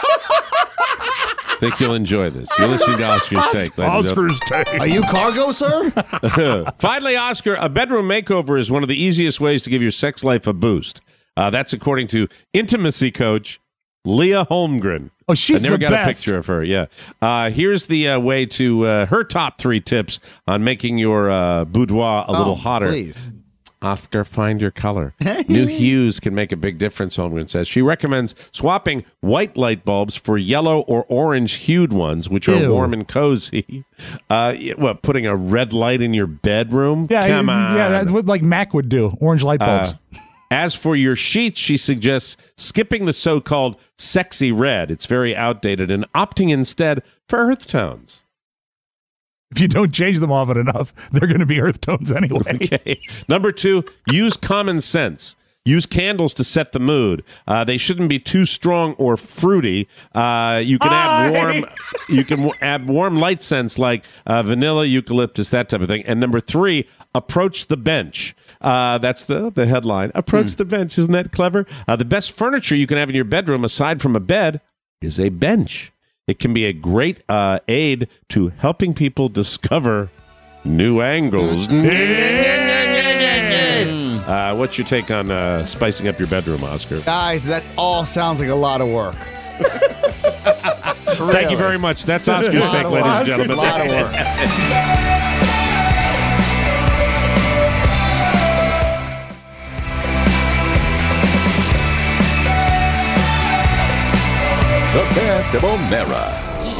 Think you'll enjoy this. You're listening to Oscar's Take. ladies and gentlemen. Oscar's take. Are you cargo, sir? Finally, Oscar, a bedroom makeover is one of the easiest ways to give your sex life a boost. Uh, that's according to intimacy coach Leah Holmgren. Oh, she's I never the got best. a picture of her. Yeah. Uh, here's the uh, way to uh, her top three tips on making your uh, boudoir a little Oh, hotter. Please. Oscar, find your color. New hues can make a big difference, Holmgren says. She recommends swapping white light bulbs for yellow or orange hued ones, which are Ew. warm and cozy. Uh, yeah, what, putting a red light in your bedroom? Yeah, Come on. yeah, that's what like Mac would do. Orange light bulbs. Uh, as for your sheets, she suggests skipping the so-called sexy red. It's very outdated, and opting instead for earth tones. If you don't change them often enough, they're going to be earth tones anyway. Okay. Number two, use common sense. Use candles to set the mood. Uh, they shouldn't be too strong or fruity. Uh, you can add warm. You can w- add warm light scents like uh, vanilla, eucalyptus, that type of thing. And number three, approach the bench. Uh, that's the the headline. Approach the bench. Isn't that clever? Uh, the best furniture you can have in your bedroom, aside from a bed, is a bench. It can be a great uh, aid to helping people discover new angles. Uh, what's your take on uh, spicing up your bedroom, Oscar? Guys, that all sounds like a lot of work. Thank you very much. That's Oscar's Lot take, of ladies work. and gentlemen. A lot of work. The best of O'Mara.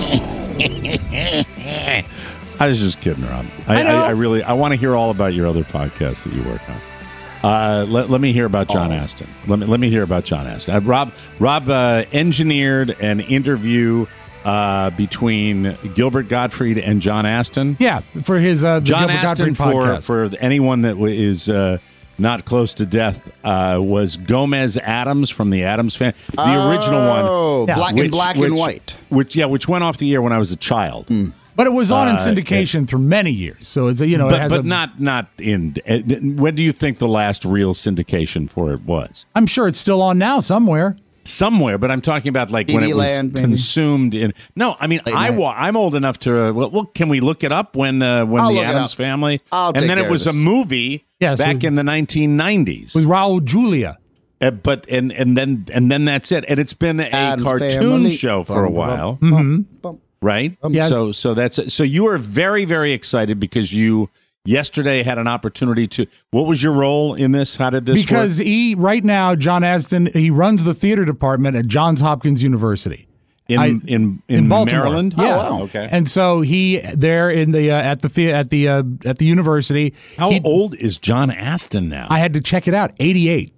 I was just kidding around. I, I know. I, I really I want to hear all about your other podcasts that you work on. Uh, let, let me hear about John Oh. Aston. Let me let me hear about John Aston. Uh, Rob Rob uh, engineered an interview uh, between Gilbert Gottfried and John Aston. Yeah, for his uh, the John Gilbert Aston, Gottfried for podcast. for anyone that w- is uh, not close to death, uh, was Gomez Adams from the Adams Family, the original one. Oh, Yeah. black which- and black which- and white. Which yeah, which went off the air when I was a child. But it was on in Uh, syndication through many years, so it's a, you know, but it has but a, not not in. uh, When do you think the last real syndication for it was? I'm sure it's still on now somewhere. Somewhere, but I'm talking about like when it was Land, maybe. consumed in. No, I mean Late I night. wa- I'm old enough to. Uh, well, well, can we look it up when uh, when I'll the look it Addams up. Family? I'll and take then care it of was a this. movie Yeah, so- back in the nineteen nineties. With Raul Julia. Uh, but and and then and then that's it. And it's been a Addams cartoon Family. show for a Bum, while, bum, Mhm. bum. right? Yes. So so that's it. So you were very very excited because you yesterday had an opportunity to. What was your role in this? How did this Because work? he, right now, John Aston, he runs the theater department at Johns Hopkins University. in, I- in in in Baltimore. Maryland? Yeah. Oh, wow. Okay. And so he there in the uh, at the, the at the uh, at the university. How he- old is John Aston now? I had to check it out. eighty-eight.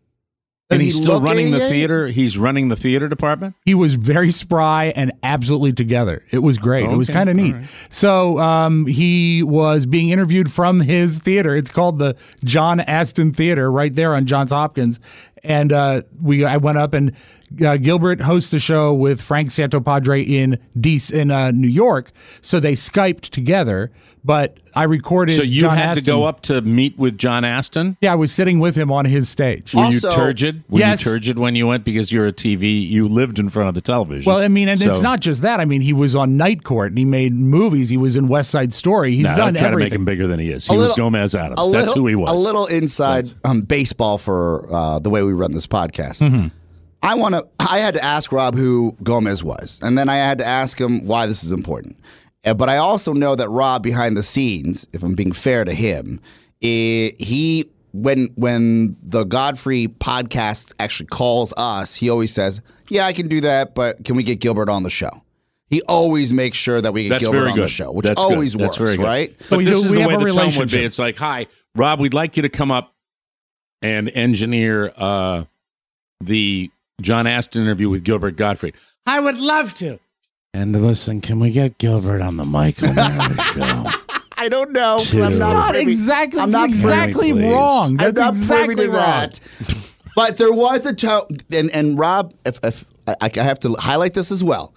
and Does he's he still look running the eighty-eight? theater. He's running the theater department. He was very spry and absolutely together. It was great. It was Okay, kind of all neat. right. So um, he was being interviewed from his theater. It's called the John Aston Theater, right there on Johns Hopkins. And uh, we, I went up and uh, Gilbert hosts the show with Frank Santopadre in D- in uh, New York. So they Skyped together. But I recorded. So you John had Aston. to go up to meet with John Aston. Yeah, I was sitting with him on his stage. Were Also- you turgid? Were Yes. you turgid when you went because you're a T V? You lived in front of the television. Well, I mean, and it's So- not just that. I mean, he was on Night Court and he made movies. He was in West Side Story. He's Nah, done don't try to make everything. him bigger than he is. He A was little- Gomez Adams. A That's little- who he was. A little inside um, baseball for uh, the way we run this podcast. Mm-hmm. I want to. I had to ask Rob who Gomez was, and then I had to ask him why this is important. Uh, but I also know that Rob, behind the scenes, if I'm being fair to him, eh, he when when the Godfrey podcast actually calls us, he always says, "Yeah, I can do that, but can we get Gilbert on the show?" He always makes sure that we get That's Gilbert very on good. the show, which That's good. always That's works, very good. right? But We this do- is we the have way a the tone would be. relationship. It's like, hi, Rob, we'd like you to come up and engineer uh, the John Aston interview with Gilbert Gottfried. I would love to. And listen, can we get Gilbert on the Michael Mara show? I don't know. 'cause Two. I'm It's not, not privy- exactly. I'm It's not exactly privy, please. wrong. I'm That's not privy exactly to wrong. that. But there was a tone, and and Rob, if, if I, I have to highlight this as well,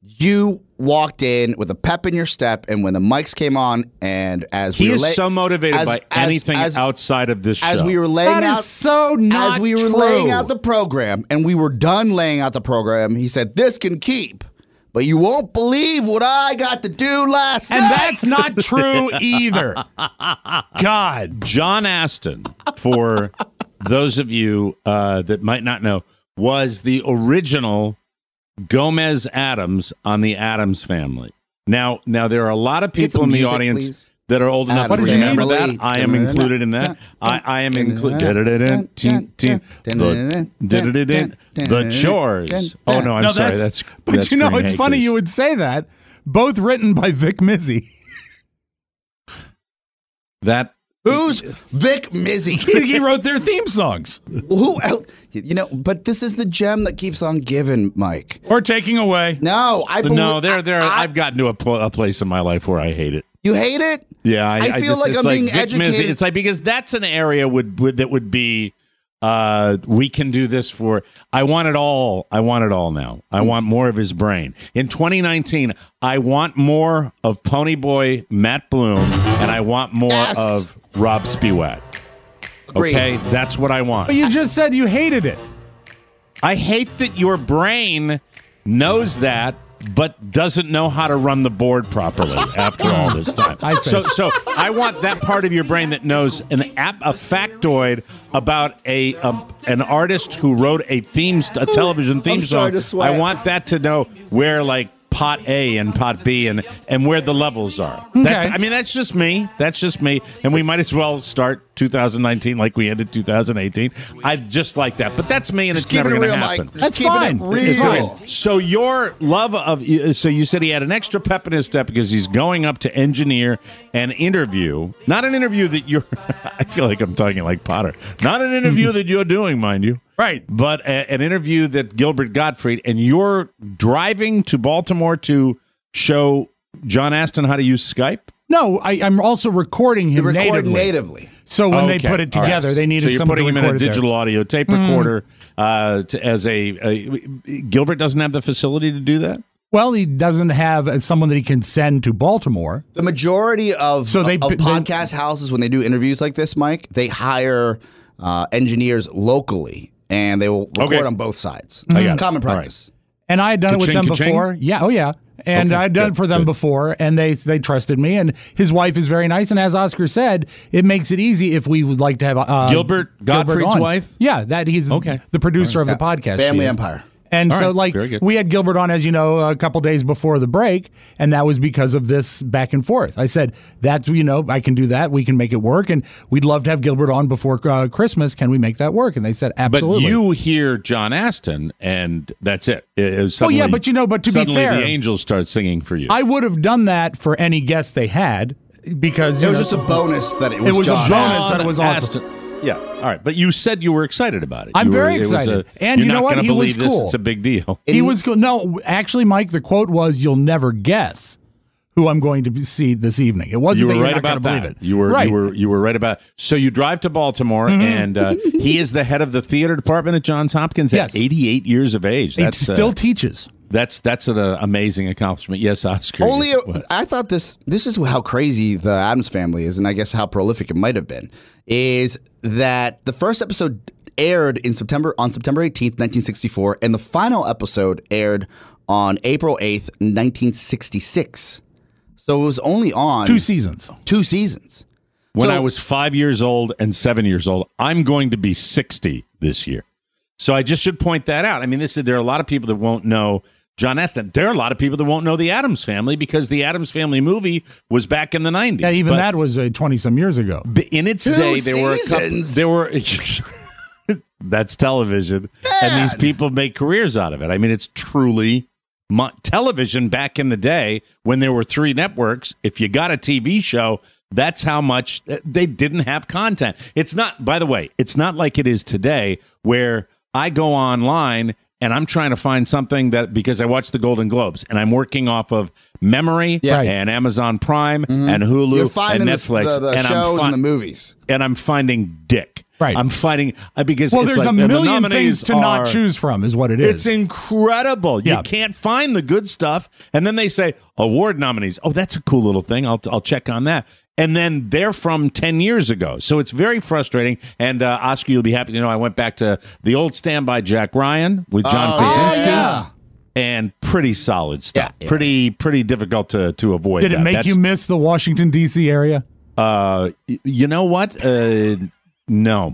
you walked in with a pep in your step, and when the mics came on, and as He we were is la- so motivated as- by as- anything as- outside of this show. as we were laying That out is so not as we were true. laying out the program, and we were done laying out the program, he said, "This can keep." But you won't believe what I got to do last And night. that's not true either. God. John Aston, for those of you uh, that might not know, was the original Gomez Adams on the Adams Family. Now, now there are a lot of Get people some in the music, audience please. that are old enough Adams to What did you remember Family. that. I am included in that. I, I am included. The Chores. Oh no, I'm No, sorry. that's, That's but that's you know, Green it's funny Acres. you would say that. Both written by Vic Mizzy. That Who's Vic Mizzy? He wrote their theme songs. Who else? You know, but this is the gem that keeps on giving, Mike. Or taking away. No, I believe, no, there, there. I- I've gotten to a, pl- a place in my life where I hate it. You hate it? Yeah, I, I feel just, like it's I'm being Vic Mizzy- educated. It's like because that's an area would, would that would be. Uh, we can do this for. I want it all. I want it all now. I want more of his brain. In twenty nineteen, I want more of Ponyboy Matt Bloom, and I want more Yes. of Rob Spiewak. Agreed. Okay, that's what I want. But you just said you hated it. I hate that your brain knows that, but doesn't know how to run the board properly after all this time. I see. So, so I want that part of your brain that knows an app, a factoid about a um, an artist who wrote a theme, a television theme I'm song. starting to sweat. I want that to know where like pot A and pot B and and where the levels are. That, Okay. I mean, that's just me. That's just me. And we might as well start two thousand nineteen like we ended two thousand eighteen. I just like that. But that's me, and Just it's never keeping it going to real, happen. Mike. Just That's keeping fine. it real. It's fine. So your love of so you said he had an extra pep in his step because he's going up to engineer an interview, not an interview that you're. I feel like I'm talking like Potter. Not an interview that you're doing, mind you. Right. But a, an interview that Gilbert Gottfried, and you're driving to Baltimore to show John Aston how to use Skype. No, I, I'm also recording him You record natively. natively. So when they Okay. put it All right. together, they needed So you're someone putting to him in a record it there. digital audio tape recorder uh, to, as a, a. Gilbert doesn't have the facility to do that. Well, he doesn't have uh, someone that he can send to Baltimore. The majority of, So they- of they- podcast houses, when they do interviews like this, Mike, they hire uh, engineers locally, and they will record Okay. on both sides. I got it. Common All right. practice. And I had done it with Ka-ching, them ka-ching? before. Yeah, oh yeah. And Okay, I'd done good, it for them good. before, and they they trusted me. And his wife is very nice. And as Oscar said, it makes it easy if we would like to have uh, Gilbert Gottfried's on. wife? Yeah, that he's Okay. the producer of the Yeah. podcast. Family She is. Empire. And All so, right, like, very good. we had Gilbert on, as you know, a couple days before the break, and that was because of this back and forth. I said, that's, you know, I can do that. We can make it work, and we'd love to have Gilbert on before uh, Christmas. Can we make that work? And they said, absolutely. But you hear John Aston, and that's it. It- it was Oh, yeah, suddenly- but you know, but to be suddenly fair- the angels start singing for you. I would have done that for any guest they had because It you was know, just a bonus that it was, it was John a bonus Aston. that it was awesome. Aston. Yeah. All right. But you said you were excited about it. I'm You were- very it was excited. a- And you're you know not what? gonna He was believe this. cool. It's a big deal. He was cool. No, actually, Mike, the quote was, "You'll never guess who I'm going to be- see this evening." It wasn't You that were you're right not about gonna that. believe it. You were right. you were you were right about. So you drive to Baltimore, Mhm. and uh, he is the head of the theater department at Johns Hopkins Yes. at eighty-eight years of age. He That's still uh, teaches. That's that's an uh, amazing accomplishment. Yes, Oscar. Only, a, What? I thought this. This is how crazy the Addams Family is, and I guess how prolific it might have been. Is that the first episode aired in September on September eighteenth, nineteen sixty-four, and the final episode aired on April eighth, nineteen sixty-six. So it was only on Two seasons. Two seasons. When So- I was five years old and seven years old, I'm going to be sixty this year. So I just should point that out. I mean, this is, there are a lot of people that won't know John Aston. There are a lot of people that won't know the Addams Family because the Addams Family movie was back in the nineties. Yeah, even But that was uh, twenty some years ago. in its Two day, there were a couple, seasons. there were. That's television, and these people make careers out of it. I mean, it's truly mo- television back in the day when there were three networks. If you got a T V show, that's how much they didn't have content. It's not, by the way, it's not like it is today where I go online and I'm trying to find something that because I watch the Golden Globes and I'm working off of memory Yeah. and Amazon Prime and Hulu You're finding and the- Netflix the, the and I'm shows fi- and the movies. and I'm finding dick. Right. I'm finding uh, because Well, it's there's like, a the million nominees things to not are- choose from, is what it is. It's incredible. Yeah. You can't find the good stuff, and then they say award nominees. Oh, that's a cool little thing. I'll I'll check on that. And then they're from ten years ago, so it's very frustrating. And uh, Oscar, you'll be happy to know I went back to the old Standby Jack Ryan with John Oh, Krasinski. yeah. And pretty solid stuff. Yeah, yeah. Pretty pretty difficult to to avoid. Did it that. make That's- you miss the Washington, D C area? Uh, y- you know what? Uh, no.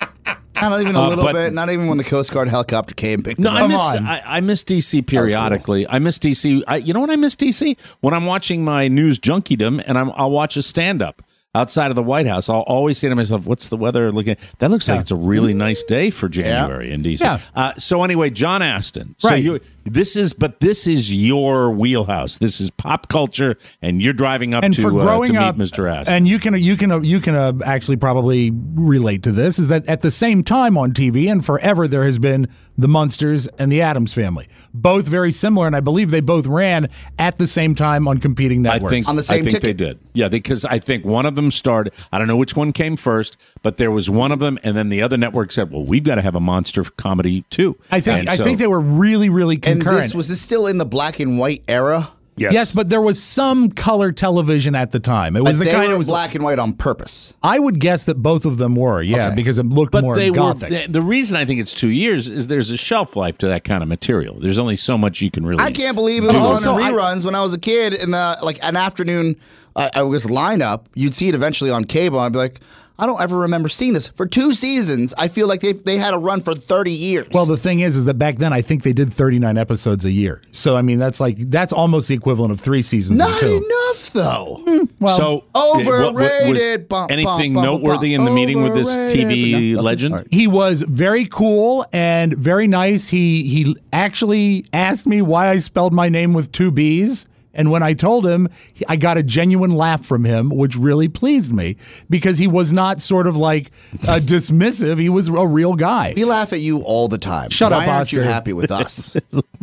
Not even a Uh, little but- bit. Not even when the Coast Guard helicopter came and picked No, them I up. miss on. I, I miss D C periodically. I miss D C. I, you know what I miss D C? When I'm watching my news junkiedom and I'm, I'll watch a stand up outside of the White House. I'll always say to myself, "What's the weather looking?" That looks like it's a really nice day for January in D C. Yeah. Uh, so anyway, John Aston. So Right. you, this is, but this is your wheelhouse. This is pop culture, and you're driving up And to, for uh, growing to meet up, Mister Aston. and you can you can you can uh, actually probably relate to this, is that at the same time on T V and forever there has been the Munsters and the Addams Family, both very similar, and I believe they both ran at the same time on competing I networks. think On the same I think ticket. they did. Yeah, because I think one of them started. I don't know which one came first, but there was one of them, and then the other network said, "Well, we've got to have a monster comedy too." I think And I so- think they were really really And concurrent. this was this still in the black and white era? yes, Yes, but there was some color television at the time. It was But the they kind were of was black and white on purpose. I would guess that both of them were, yeah, Okay. because it looked But more they gothic. were. The, the reason I think it's two years is there's a shelf life to that kind of material. There's only so much you can really. I can't believe it do. was on Also, in I- reruns when I was a kid in the like an afternoon. Uh, I was lineup. You'd see it eventually on cable. I'd be like, I don't ever remember seeing this for two seasons. I feel like they they had a run for thirty years. Well, the thing is, is that back then I think they did thirty-nine episodes a year. So I mean, that's like that's almost the equivalent of three seasons. not in two. enough though. Well, so what- what- what was Overrated. Bum, anything bum, bum, noteworthy bum. in the meeting with this T V Overrated. No, nothing. legend? All right. he was very cool and very nice. He he actually asked me why I spelled my name with two B's. And when I told him, he- I got a genuine laugh from him, which really pleased me because he was not sort of like uh, dismissive. He was a real guy. We laugh at you all the time. Shut Why up, aren't you Oscar. happy with us?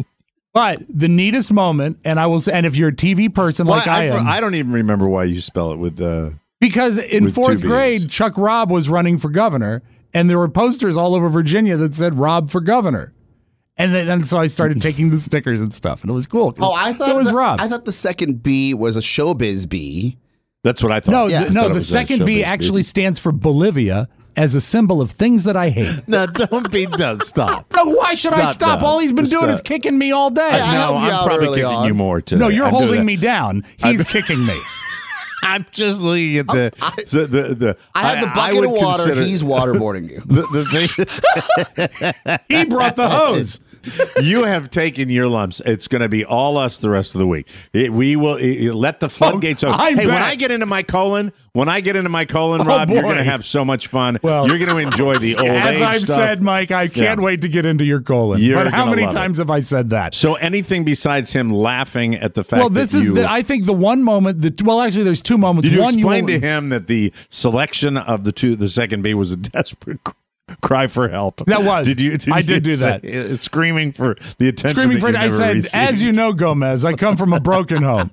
But the neatest moment, and I will say, and if you're a T V person like Why- I am, I don't even remember why you spell it with uh, because in With two fourth B's. grade, Chuck Robb was running for governor, and there were posters all over Virginia that said Robb for governor. And then and so I started taking the stickers and stuff, and it was cool. Oh, I thought it was the, Rob. I thought the second B was a showbiz B. That's what I thought. No, Yeah, th- I no. thought it The was a second B showbiz actually B. stands for Bolivia as a symbol of things that I hate. No, don't be. No, stop. No, why should I Stop stop? now. All he's been doing Stop. is kicking me all day. I no, helped you I'm out probably early kicking on. you more today. No, you're I'm doing holding that. me down. He's kicking me. I'm just looking at the I- the, the, the I had the bucket would of water. consider- He's waterboarding you. the, the thing. He brought the hose. You have taken your lumps. It's going to be all us the rest of the week. It, we will it, let the floodgates Oh, open. I'm Hey, when back. I get into my colon, when I get into my colon, Oh, Rob, you're boy. going to have so much fun. Well, you're going to enjoy the old As age I've stuff. said, Mike, I can't Yeah. wait to get into your colon. You're but how gonna many love it. times have I said that? So anything besides him laughing at the fact Well, this that is, you. the, I think, the one moment that, well, actually, there's two moments. did you one explain you to him that the selection of the two, the second B, was a desperate cr- cry for help? That was. Did you? Did I you did do say- that. uh, screaming for the attention. Screaming that for you it, I never said, received. as you know, Gomez, I come from a broken home.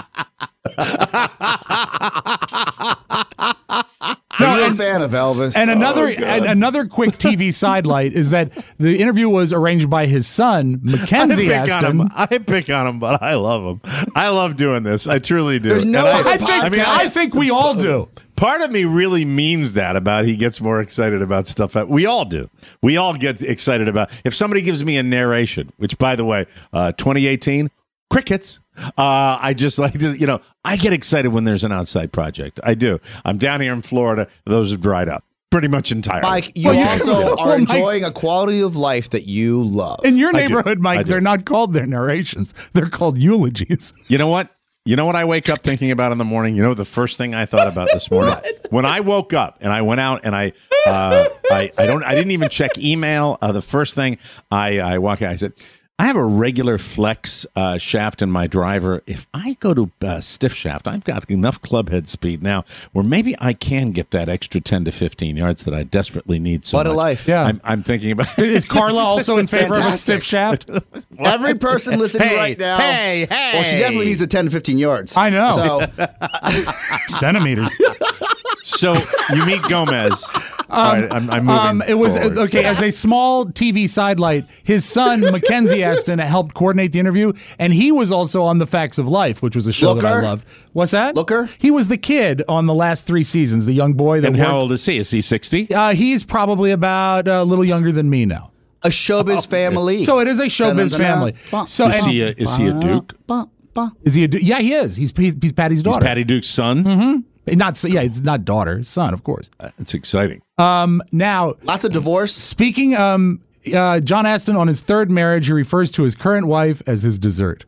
Are you a fan of Elvis? And another Oh, God. and another quick T V sidelight is that the interview was arranged by his son, Mackenzie I pick on Aston. him. I pick on him, but I love him. I love doing this. I truly do. There's no And I, other I think I, I mean, I, think we all do. part of me really means that about he gets more excited about stuff. That we all do. We all get excited about if somebody gives me a narration. Which, by the way, uh, twenty eighteen crickets. Uh, I just like to, you know, I get excited when there's an outside project. I do. I'm down here in Florida. Those have dried up pretty much entirely. Mike, you Well, you- also well, are Mike- enjoying a quality of life that you love. In your I do. neighborhood, I Mike, do. they're not called their narrations. They're called eulogies. You know what? You know what I wake up thinking about in the morning? You know the first thing I thought about this morning? When I woke up and I went out and I uh, I, I don't I didn't even check email. Uh, the first thing I, I walk out, I said, I have a regular flex uh, shaft in my driver. If I go to uh, stiff shaft, I've got enough club head speed now where maybe I can get that extra ten to fifteen yards that I desperately need so What a much. life. Yeah. I'm, I'm thinking about Is Carla also in favor of a Fantastic. stiff shaft? Every person listening Hey, right now. hey, Well, she hey. definitely needs a ten to fifteen yards. I know. So Centimeters. So you meet Gomez. All right, I'm, I'm moving Um, it was forward. okay. As a small T V sidelight, his son Mackenzie Aston helped coordinate the interview, and he was also on The Facts of Life, which was a show that I Looker? loved. What's that? Looker? He was the kid on the last three seasons, the young boy that And worked. how old is he? Is he sixty? Uh, he's probably about uh, a little younger than me now. a showbiz family. So it is a showbiz family. So Is and- he a, is he a Duke? is he a du- yeah, he is. He's he's, he's Patty's He's daughter. Patty Duke's son? Mm-hmm. Not yeah, it's not daughter, his son, of course. It's exciting. Um, now Lots of divorce. speaking, um, uh, John Aston on his third marriage, he refers to his current wife as his dessert.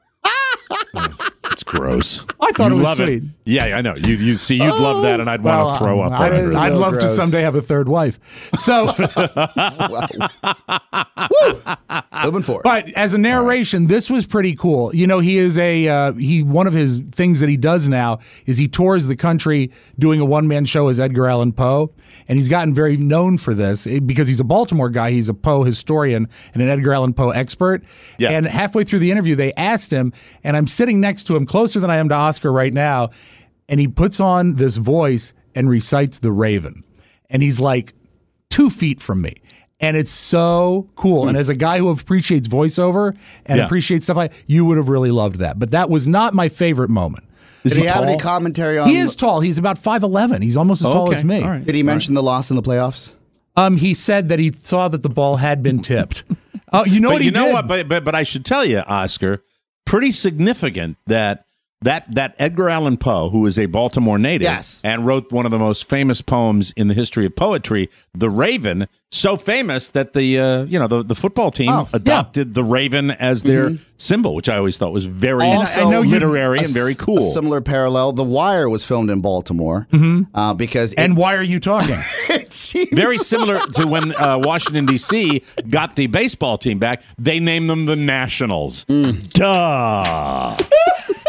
It's gross. I thought You it was love sweet. Yeah, I know. You you see, you'd love that, and I'd want Well, to throw up. I'd, right under it. I'd real love to gross. someday have a third wife. So, Moving forward. but as a narration, this was pretty cool. You know, he is a uh, he. One of his things that he does now is he tours the country doing a one man show as Edgar Allan Poe, and he's gotten very known for this eh, because he's a Baltimore guy. He's a Poe historian and an Edgar Allan Poe expert. Yeah. And halfway through the interview, they asked him, and I'm sitting next to him, closer than I am to Oscar right now, and he puts on this voice and recites The Raven, and he's like two feet from me. And it's so cool. And as a guy who appreciates voiceover and Yeah. appreciates stuff like you would have really loved that. But that was not my favorite moment. Did he, have any commentary on? He is tall. He's about five eleven. He's almost as tall Okay, as me. all right. Did he mention the loss in the playoffs? Um, he said that he saw that the ball had been tipped. Oh, you know but what he you know did? what? But, but but I should tell you, Oscar, pretty significant that that that Edgar Allan Poe, who is a Baltimore native, Yes. and wrote one of the most famous poems in the history of poetry, "The Raven," so famous that the uh, you know the, the football team Oh, adopted the Raven as their symbol, which I always thought was very Also, literary a and very s- cool. A similar parallel. The Wire was filmed in Baltimore uh, because. It, And why are you talking? it seemed- Very similar to when uh, Washington, D C got the baseball team back. They named them the Nationals. Duh.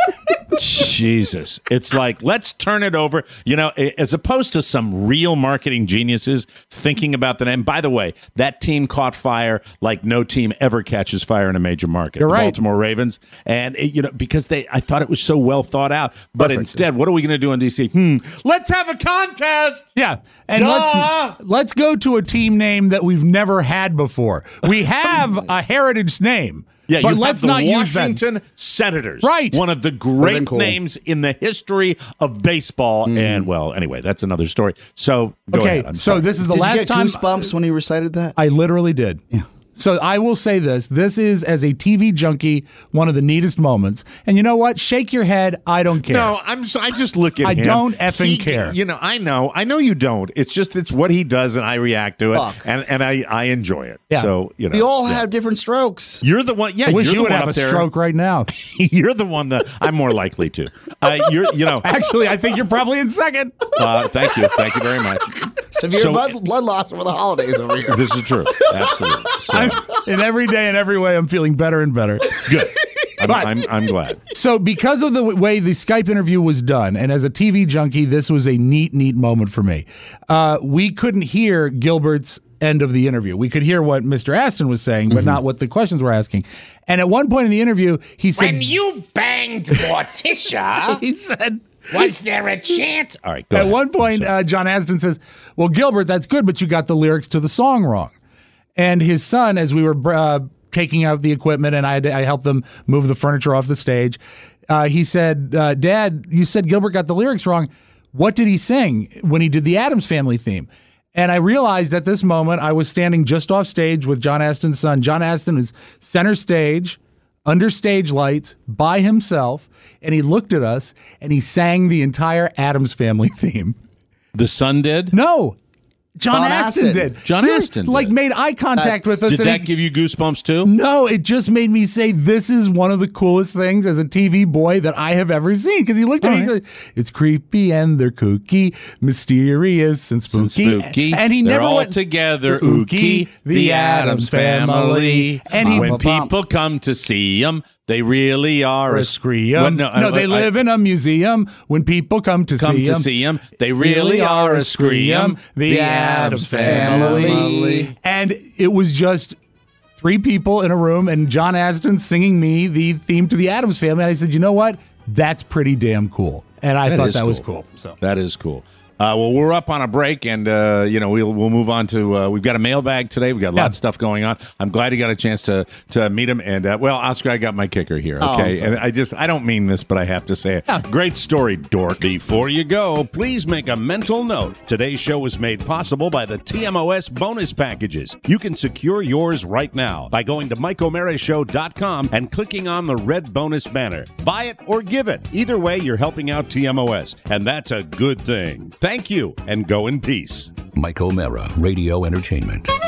Jesus. It's like, let's turn it over, you know, as opposed to some real marketing geniuses thinking about that. And by the way, that team caught fire like no team ever catches fire in a major market. You're the right. Baltimore Ravens. And, it, you know, because they, I thought it was so well thought out. But Perfect. instead, what are we going to do in D C? Hmm, let's have a contest. Yeah. And Duh! let's let's go to a team name that we've never had before. We have a heritage name. Yeah, but you let's have the not use that. Washington Senators. Right. One of the Would've great been cool. names in the history of baseball. Mm. And, well, anyway, that's another story. So, go Okay, ahead. I'm so sorry. this is the Did last you get time goosebumps when he recited that? I literally did. Yeah. So I will say this. This is, as a T V junkie, one of the neatest moments. And you know what? Shake your head. I don't care. No, I'm. So, I just look at I him. don't effing He- care. You know, I know. I know you don't. It's just it's what he does, and I react to it, Fuck. and and I I enjoy it. Yeah. So you know, We all yeah. have different strokes. You're the one. Yeah, I wish you're you the would one have up a there. stroke right now. You're the one that I'm more likely to. Uh, you're. You know. Actually, I think you're probably in second. Uh, thank you. Thank you very much. Severe So- blood, blood loss over the holidays over here. This is true. Absolutely. So, I'm, in every day and every way, I'm feeling better and better. good. I'm, But- I'm, I'm glad. So because of the w- way the Skype interview was done, and as a T V junkie, this was a neat, neat moment for me. Uh, we couldn't hear Gilbert's end of the interview. We could hear what Mister Aston was saying, but not what the questions were asking. And at one point in the interview, he said, When you banged Morticia, he said, was there a chance? All right. Go at ahead. one point, uh, John Aston says, well, Gilbert, that's good, but you got the lyrics to the song wrong. And his son, as we were uh, taking out the equipment and I, had to- I helped them move the furniture off the stage, uh, he said, uh, Dad, you said Gilbert got the lyrics wrong. What did he sing when he did the Addams Family theme? And I realized at this moment I was standing just off stage with John Aston's son. John Aston is center stage, under stage lights, by himself, and he looked at us and he sang the entire Addams Family theme. The son did? No. John John Aston, Aston. did. John He, Aston like did. made eye contact That's- with us. Did and that he- give you goosebumps too? No, it just made me say this is one of the coolest things as a T V boy that I have ever seen. Because he looked at me, and he said, it's creepy and they're kooky, mysterious and spooky. And spooky. And he They're never all went together. Ookie, Ookie, the Addams Family. And he when Bum, bum, bum. people come to see them, they really are or a a scream. What? No, I- they I- live in a museum. When people come to come see to them, see them. They really are a scream. The Addams Family. And it was just three people in a room and John Aston singing me the theme to the Addams Family. And I said, you know what? That's pretty damn cool. And I That thought is that was cool. cool. So That is cool. Uh, well, we're up on a break, and uh, you know we'll we'll move on to. Uh, we've got a mailbag today. We've got a lot Yeah. of stuff going on. I'm glad you got a chance to to meet him. And uh, well, Oscar, I got my kicker here. Oh, I'm Okay, sorry. and I just I don't mean this, but I have to say it. Great story, dork. Before you go, please make a mental note. Today's show was made possible by the T M O S bonus packages. You can secure yours right now by going to mike o'mara show dot com and clicking on the red bonus banner. Buy it or give it. Either way, you're helping out T M O S, and that's a good thing. Thank you, and go in peace. Mike O'Mara, Radio Entertainment.